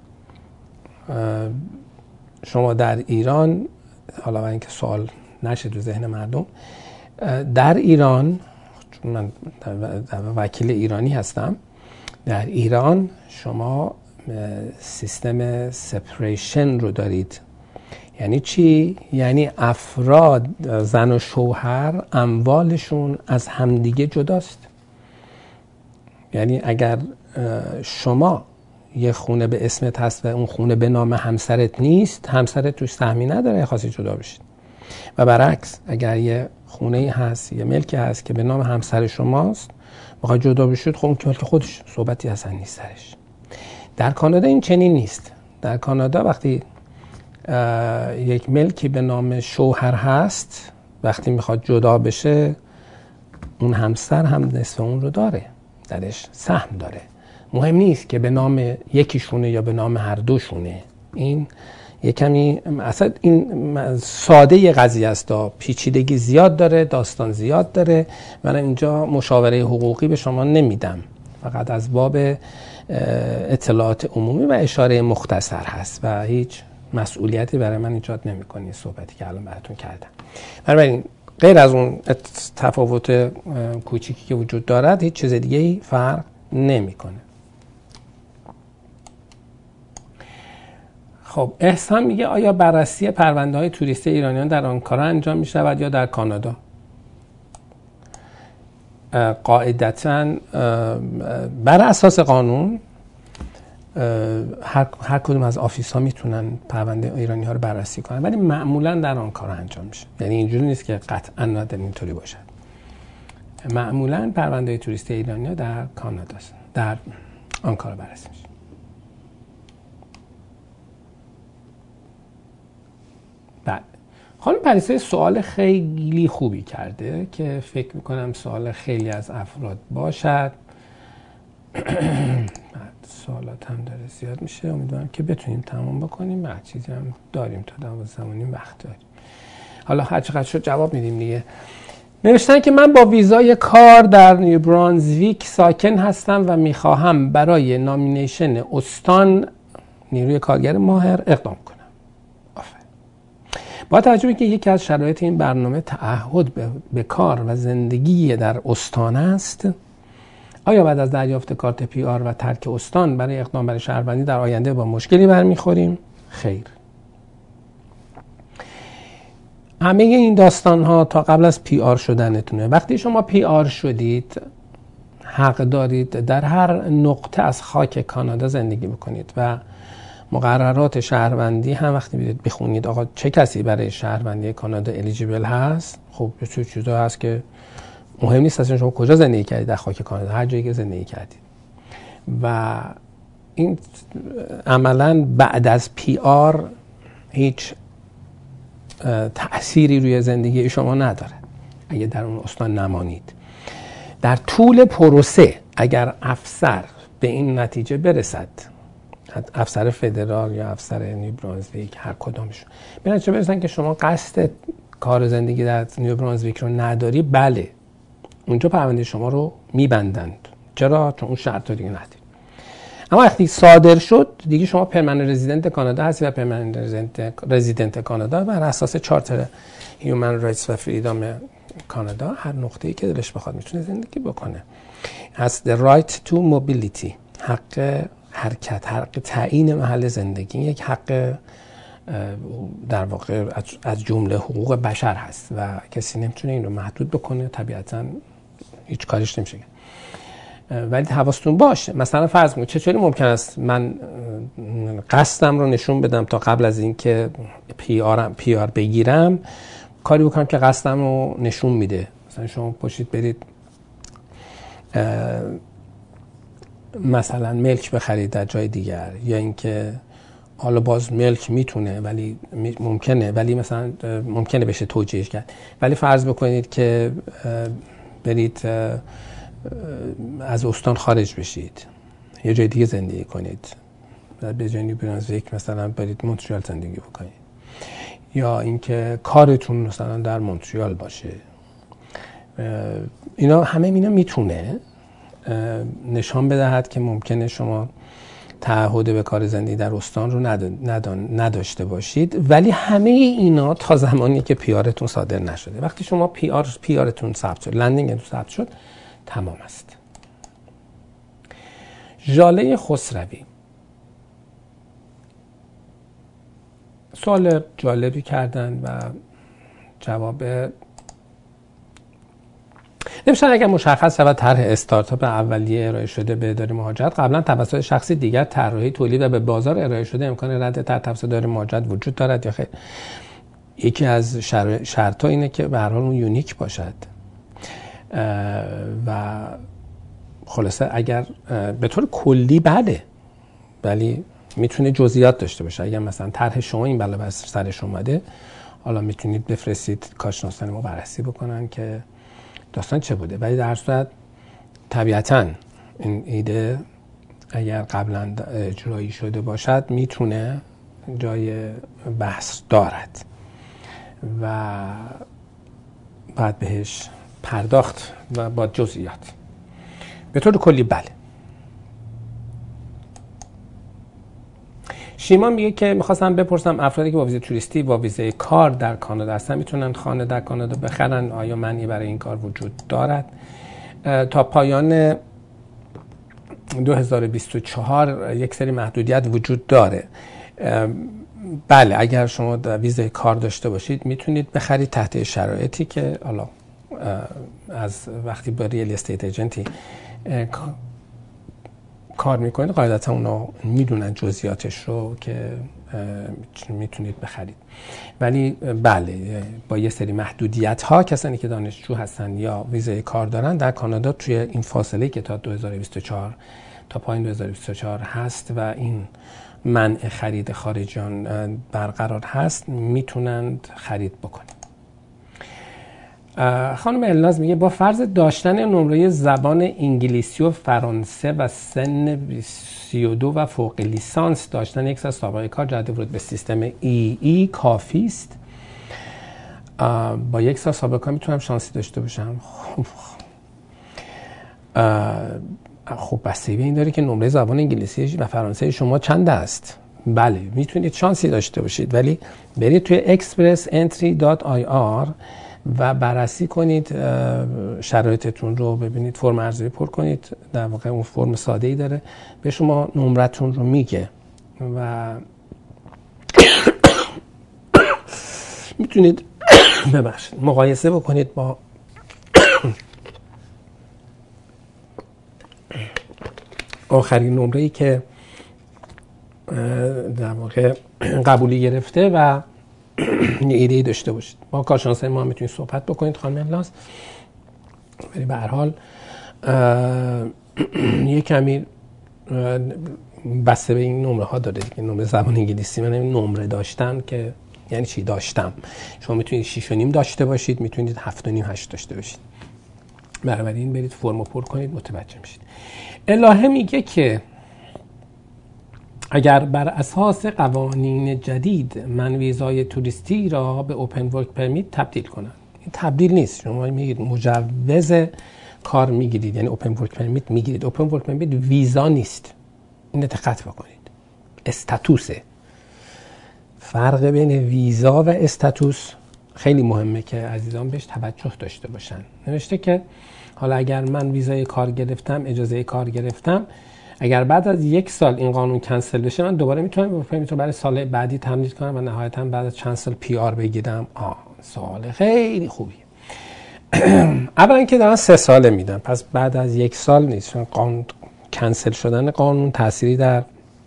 شما در ایران، حالا برای اینکه سوال نشه تو ذهن مردم، در ایران، چون من در وکیل ایرانی هستم، در ایران شما سیستم سپریشن رو دارید. یعنی چی؟ یعنی افراد زن و شوهر اموالشون از همدیگه جداست. یعنی اگر شما یه خونه به اسمت هست و اون خونه به نام همسرت نیست، همسرت توش سهمی نداره، خاصی جدا بشید. و برعکس اگر یه خونه هست، یه ملکی هست که به نام همسر شماست، بخواد جدا بشید، خب اون که ملک خودش، صحبتی اصلا نیست سرش. در کانادا این چنین نیست. در کانادا وقتی یک ملکی به نام شوهر هست، وقتی میخواد جدا بشه اون همسر هم نصف اون رو داره، درش سهم داره. مهم نیست که به نام یکیشونه یا به نام هر دوشونه. این یه کمی اصلا این ساده قضیه است، پیچیدگی زیاد داره، داستان زیاد داره. من اینجا مشاوره حقوقی به شما نمیدم، فقط از باب اطلاعات عمومی و اشاره مختصر هست و هیچ مسئولیتی برای من ایجاد نمی‌کنه صحبتی که الان براتون کردم. بنابراین غیر از اون تفاوت کوچیکی که وجود دارد هیچ چیز دیگه‌ای فرق نمی‌کنه. خب احسان میگه آیا بررسی پرونده‌های توریستی ایرانیان در آنکارا انجام می‌شود یا در کانادا؟ قاعدتاً بر اساس قانون هر کدوم از آفیس ها میتونن پرونده ایرانی ها رو بررسی کنن، ولی معمولا در آنکارا انجام میشه. یعنی اینجوری نیست که قطعا نداره اینطوری باشد. معمولا پرونده توریستی ایرانی ها در کانادا است، در آنکارا بررسی میشه. بله. خانم پریسا سوال خیلی خوبی کرده که فکر میکنم سوال خیلی از افراد باشد. سوالات هم داره زیاد میشه، امیدوارم که بتونیم تمام بکنیم. بعد چیزی هم داریم تا 12:30 وقت داریم. حالا هر چقدر شد جواب میدیم دیگه. نوشتن که من با ویزای کار در نیو برانزویک ساکن هستم و میخواهم برای نامینیشن استان نیروی کارگر ماهر اقدام کنم. با توجه به که یکی از شرایط این برنامه تعهد به کار و زندگی در استان است، آیا بعد از دریافت کارت پی آر و ترک استان برای اقدام برای شهروندی در آینده با مشکلی برمیخوریم؟ خیر. همه این داستان ها تا قبل از پی آر شدنتونه. وقتی شما پی آر شدید حق دارید در هر نقطه از خاک کانادا زندگی بکنید و مقررات شهروندی هم وقتی بیدید بخونید آقا چه کسی برای شهروندی کانادا الیجیبل هست. خب یه چیزا هست که مهم نیست اصلا شما کجا زندگی کردید در خاک کانادا، هر جایی که زندگی کردید. و این عملاً بعد از پی آر هیچ تأثیری روی زندگی شما نداره اگه در اون استان نمانید. در طول پروسه اگر افسر به این نتیجه برسد، افسر فدرال یا افسر نیو برانزویک هر کدامشون به نتیجه برسن که شما قصد کار زندگی در نیو برانزویک رو نداری، بله اونجا پرونده شما رو میبندند. چرا؟ چون اون شرط رو دیگه نداری. اما وقتی صادر شد دیگه شما پرمننت رزیدنت کانادا هستی و پرمننت رزیدنت کانادا بر اساس چارتر هیومن رایتس و فریدام کانادا هر نقطه‌ای که دلش بخواد میتونه زندگی بکنه. از the right to mobility، حق حرکت، حق تعیین محل زندگی، یک حق در واقع از جمله حقوق بشر هست و کسی نمیتونه این رو محدود بکنه. طبیعتاً هیچ کاریش نمیشه. ولی حواستون باشه، مثلا فرض کنید چطوری ممکن است من قصدم رو نشون بدم تا قبل از اینکه پی آر بگیرم کاری بکنم که قصدم رو نشون میده. مثلا شما پاشید برید مثلا ملک بخرید در جای دیگر، یا اینکه حالا باز ملک میتونه ولی ممکنه، ولی مثلا ممکنه بشه توجیهش کرد، ولی فرض بکنید که برید از استان خارج بشید یه جای دیگه زندگی کنید، به جای نیو برانزویک مثلا برید مونتریال زندگی بکنید، یا اینکه کارتون مثلا در مونتریال باشه. اینا همه اینا میتونه نشان بدهد که ممکنه شما تعهد به کار زندگی در استان رو نداشته باشید، ولی همه اینا تا زمانی که پیارتون صادر نشده. وقتی شما پیارتون ثبت شد، لندینگتون ثبت شد، تمام است. ژاله خسروی سوال جالبی کردن و جواب نمیشن. اگر مشخص شود طرح استارتاپ اولیه ارائه شده به اداره مهاجرت قبلا توسط شخصی دیگر طراحی تولید و به بازار ارائه شده، امکان رد طرح توسط اداره مهاجرت وجود دارد یا خیر؟ یکی از شرط‌ها اینه که به هر حال اون یونیک باشد و خلاصه اگر به طور کلی بله، ولی میتونه جزئیات داشته باشه. اگر مثلا طرح شما این بلا بر سرش اومده، حالا میتونید بفرستید کارشناسان ما بررسی بکنن که داستان چه بوده. ولی در صورت طبیعتاً این ایده اگر قبلا اجرایی شده باشد میتونه جای بحث دارد و باید بهش پرداخت و با جزئیات. به طور کلی بله. شیما میگه که میخواستم بپرسم افرادی که با ویزای توریستی و ویزای کار در کانادا هستن میتونن خانه در کانادا بخرن؟ آیا معنی برای این کار وجود دارد؟ تا پایان 2024 یک سری محدودیت وجود داره. بله، اگر شما ویزای کار داشته باشید میتونید بخرید تحت شرایطی که حالا از وقتی با ریل استیت ایجنتی کار میکنید قاعدتا اونا میدونن جزئیاتش رو که میتونید بخرید. ولی بله، با یه سری محدودیت ها کسانی که دانشجو هستن یا ویزای کار دارن در کانادا توی این فاصله که تا 2024 تا پایان 2024 هست و این منع خرید خارجیان برقرار هست میتونند خرید بکنید. خانم الناز میگه با فرض داشتن نمره زبان انگلیسی و فرانسه و سن 32 و فوق لیسانس داشتن یک سال سابقه کار جهت ورود به سیستم ای کافی است؟ با یک سال سابقه کار میتونم شانسی داشته باشم؟ خب بستگی به این داره که نمره زبان انگلیسی و فرانسه شما چند است. بله میتونید شانسی داشته باشید، ولی برید توی expressentry.ir و بررسی کنید شرایطتون رو، ببینید فرم ارزیابی پر کنید. در واقع اون فرم ساده‌ای داره به شما نمرتون رو میگه و میتونید مقایسه بکنید با آخرین نمره‌ای که در واقع قبولی گرفته و یه ایده‌ای داشته باشید. با کارشناسای ما میتونید صحبت بکنید خانم املاس. ولی به هر حال یه کمی بسته به این نمره ها داره دیگه. نمره زبان انگلیسی من نمره داشتن که یعنی چی داشتم، شما میتونید 6.5 داشته باشید، میتونید 7.5 8 داشته باشید. بنابراین برید فرمو پر کنید متوجه میشید. الهه میگه که اگر بر اساس قوانین جدید من ویزای توریستی را به اوپن ورک پرمیت تبدیل کنم. این تبدیل نیست، شما میگید مجوز کار میگیرید، یعنی اوپن ورک پرمیت میگیرید. اوپن ورک پرمیت ویزا نیست، این دقت بکنید، استاتوسه. فرق بین ویزا و استاتوس خیلی مهمه که عزیزان بهش توجه داشته باشن. نوشته که حالا اگر من ویزای کار گرفتم، اجازه کار گرفتم، اگر بعد از 1 سال این قانون کنسل بشه من دوباره میتونم برای سال بعدی تمدید کنم و نهایتا بعد از چند سال پی آر بگیرم. سوال خیلی خوبیه. اولا که دارن 3 ساله میدن، پس بعد از 1 سال نیست، چون قانون کنسل شدن قانون تأثیری در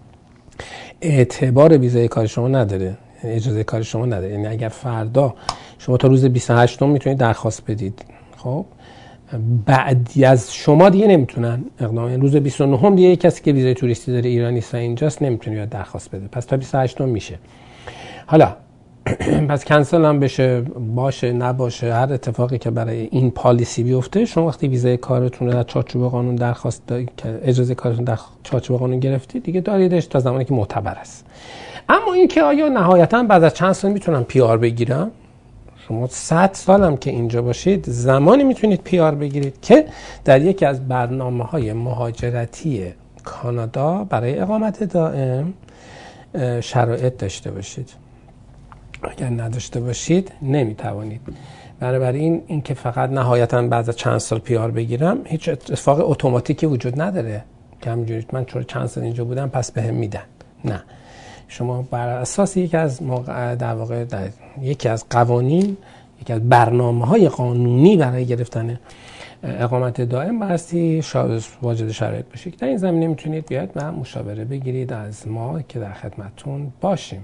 اعتبار ویزای کار شما نداره، اجازه کار شما نداره. یعنی اگر فردا شما تا روز 28 میتونید درخواست بدید، خب بعدی از شما دیگه نمیتونن اقدام. روز 29 دیگه کسی که ویزای توریستی داره ایرانی است اینجاست نمیتونه بیاد درخواست بده، پس تا 28 میشه. حالا پس کنسل هم بشه، باشه نباشه، هر اتفاقی که برای این پالیسی بیفته، شما وقتی ویزای کارتون رو در چارچوب قانون درخواست که اجازه کارتون در چارچوب قانون گرفتید دیگه داریدش تا زمانی که معتبر است. اما این که آیا نهایتا بعد از چند سال میتونم پی آر بگیرم؟ شما 100 سال هم که اینجا باشید زمانی میتونید پی آر بگیرید که در یکی از برنامه‌های مهاجرتی کانادا برای اقامت دائم شرایط داشته باشید. اگر نداشته باشید نمیتوانید. بنابراین این که فقط نهایتا بعد از چند سال پی آر بگیرم هیچ اتفاق اتوماتیکی وجود نداره که همینجوری من چون چند سال اینجا بودم پس بهم میدن. نه، شما بر اساس یکی از در واقع یکی از قوانین، یکی از برنامه‌های قانونی برای گرفتن اقامت دائم بایستی واجد شرایط باشید. در این زمینه میتونید بیاید و مشاوره بگیرید از ما که در خدمتتون باشیم.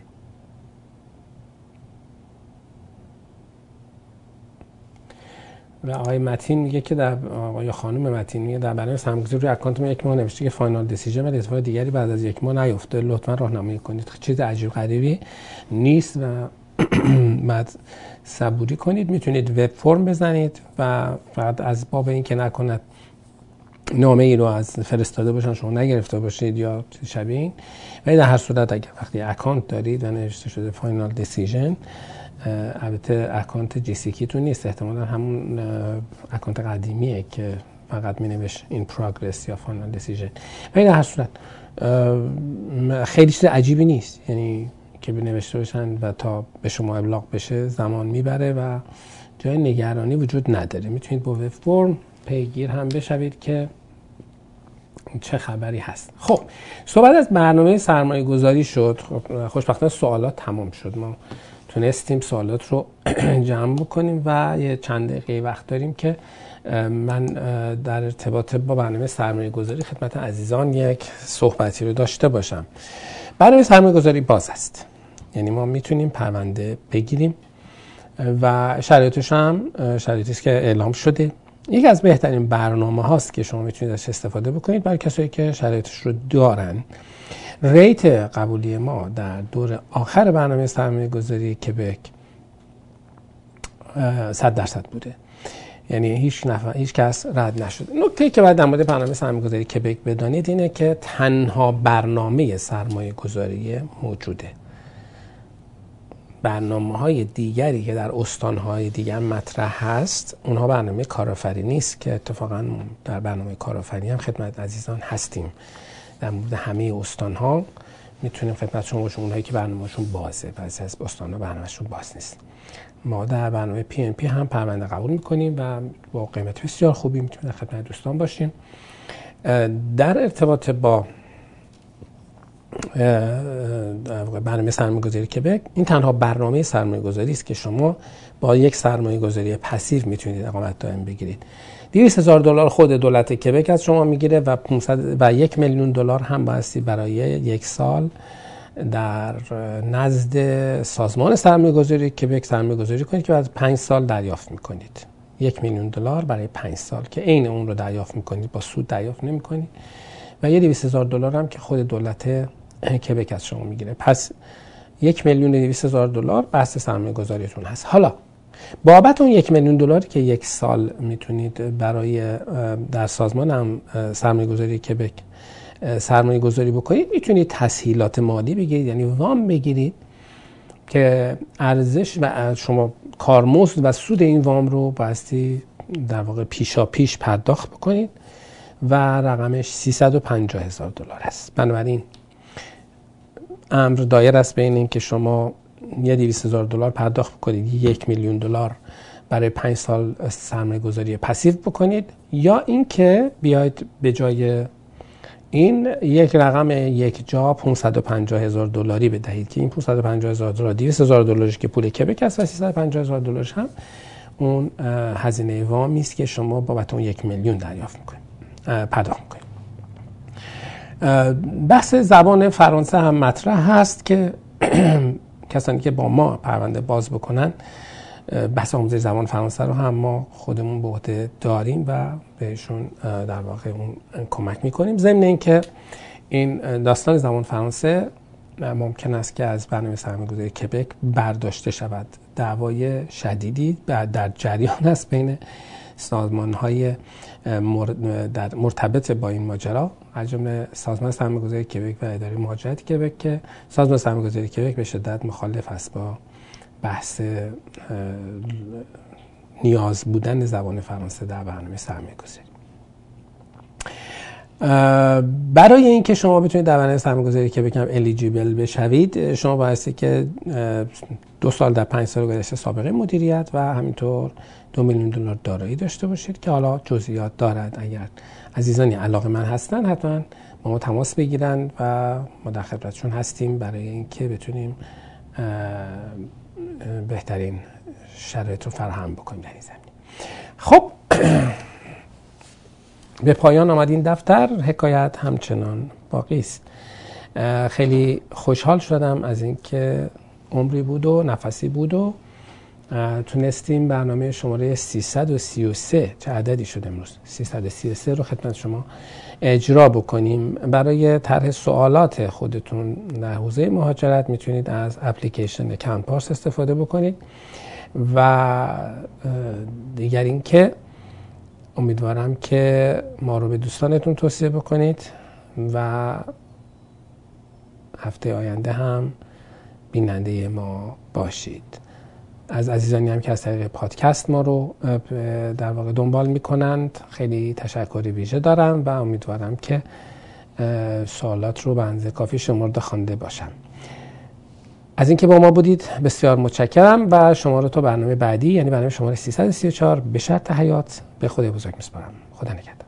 و آقای متین میگه که یا خانم متین میگه در برنامه سرمایه‌گذاری روی اکانت ما 1 ماه نوشته که فاینال دیسیژن ولی اتفاق دیگری بعد از 1 ماه نیفته، لطفا راهنمایی کنید. چیز عجیب غریبی نیست و بعد صبوری کنید. میتونید وب فرم بزنید و فقط از باب این که نکند نامه ای رو از فرستاده باشن شما نگرفته باشید یا شبیه این. ولی در هر صورت اگر وقتی اکانت دارید و نوشته شده فاینال دیسیژن، البته اکانت جی سی کی تون نیست، احتمالا همون اکانت قدیمیه که فقط می نوشت این پروگرس یا فاینال دیسیژن. ولی در هر صورت خیلی چیز عجیبی نیست، یعنی که بنوشته باشن و تا به شما ابلاغ بشه زمان میبره و جای نگرانی وجود نداره. میتونید با وب فرم پیگیر هم بشوید که چه خبری هست. خب صحبت از برنامه سرمایه گذاری شد. خب خوشبختانه سوالات تمام شد، ما تونستیم سوالات رو جمع بکنیم و یه چند دقیقه وقت داریم که من در ارتباط با برنامه سرمایه گذاری خدمت عزیزان یک صحبتی رو داشته باشم. برنامه سرمایه گذاری باز است، یعنی ما میتونیم پرونده بگیریم و شرایطش هم شرایطی است که اعلام شده. یکی از بهترین برنامه هاست که شما میتونید ازش استفاده بکنید برای کسایی که شرایطش رو دارن. ریت قبولی ما در دور آخر برنامه سرمایه گذاری کبک 100% بوده، یعنی هیچ کس رد نشده. نکته‌ای که باید در مورد برنامه سرمایه گذاری کبک بدانید اینه که تنها برنامه سرمایه گذاری موجوده. برنامه‌های دیگری که در استان‌های دیگر مطرح هست اونها برنامه کارآفرینی است که اتفاقاً در برنامه کارآفرینی هم خدمت عزیزان هستیم. در مورد همه استان‌ها میتونیم خدمت شما باشیم. اونهایی که برنامه‌شون بازه، بعضی از استان‌ها برنامه‌شون باز نیست. ما در برنامه پی ام پی هم پرونده قبول می‌کنیم و با قیمت بسیار خوبی میتونیم خدمت دوستان باشیم. در ارتباط با برنامه سرمایه‌گذاری کبک، این تنها برنامه سرمایه‌گذاری است که شما با یک سرمایه‌گذاری پسیو میتونید اقامت دائم بگیرید. $200,000 خود دولت کبک از شما میگیره و 1 میلیون دلار هم بایستی برای یک سال در نزد سازمان سرمایه‌گذاری کبک سرمایه‌گذاری کنید که بعد 5 سال دریافت میکنید. 1 میلیون دلار برای 5 سال که عین اون رو دریافت میکنید، با سود دریافت نمیکنید. و یه $200,000 هم که خود دولت کبک از شما میگیره. پس 1,200,000 دلار بحث سرمایه گذاریتون هست. حالا بابت اون 1 میلیون دلاری که یک سال میتونید برای در سازمان هم سرمایه گذاری کبک سرمایه گذاری بکنید، میتونید تسهیلات مالی بگیرید، یعنی وام بگیرید که ارزش و شما کارمزد و سود این وام رو بایستی در واقع پیشا پیش پرداخت بکنید و رقمش $350,000 است. بنابراین امر دایر است بین این که شما یه $200,000 پرداخت بکنید، 1 میلیون دلار برای 5 سال سرمایه گذاری پسیو بکنید، یا این که بیاید به جای این یک رقم یک جا $550,000 بدهید که این $550,000 $200,000 که پول کبک است و $350,000 هم اون هزینه وامی است که شما بابت اون 1 میلیون دریافت میکنید، پرداخت میکنید. بحث زبان فرانسه هم مطرح هست که کسانی که با ما پرونده باز بکنن بحث آموزش زبان فرانسه رو هم ما خودمون به عهده داریم و بهشون در واقع اون کمک میکنیم. ضمن اینکه این داستان زبان فرانسه ممکن است که از برنامه سرمایه‌گذاری کبک برداشته شود. دعوای شدیدی در جریان است بین سازمان‌های مرتبط با این ماجرا، از جمله سازمان سرمایه‌گذاری کبک و اداره مهاجرت کبک، که سازمان سرمایه‌گذاری کبک به شدت مخالف است با بحث نیاز بودن زبان فرانسه در برنامه سرمایه‌گذاری. برای اینکه شما بتونید در برنامه سرمایه‌گذاری کبک هم الیجیبل بشوید، شما بایستی که 2 سال در 5 سال گذشته سابقه مدیریت و همینطور $2 میلیون دارایی داشته باشید که حالا جزئیات دارد. اگر عزیزانی علاقه‌مند هستن حتما با ما تماس بگیرن و ما در خدمتشون هستیم برای اینکه بتونیم بهترین شرایط رو فراهم بکنیم در این زمینه. خب به پایان آمد این دفتر، حکایت همچنان باقی است. خیلی خوشحال شدم از اینکه عمری بود و نفسی بود و تونستیم برنامه شماره 333 چه عددی شد امروز 333 رو خدمت شما اجرا بکنیم. برای طرح سوالات خودتون در حوزه مهاجرت میتونید از اپلیکیشن اکانت پارس استفاده بکنید و دیگر این که امیدوارم که ما رو به دوستانتون توصیه بکنید و هفته آینده هم بیننده ما باشید. از عزیزانی هم که از طریق پادکست ما رو در واقع دنبال میکنند خیلی تشکر ویژه دارم و امیدوارم که سوالات رو به اندازه کافی شمرده خوانده باشم. از اینکه با ما بودید بسیار متشکرم و شما رو تا برنامه بعدی یعنی برنامه شماره 334 به شرط حیات به خدای بزرگ میسپارم. خدا نگهدار.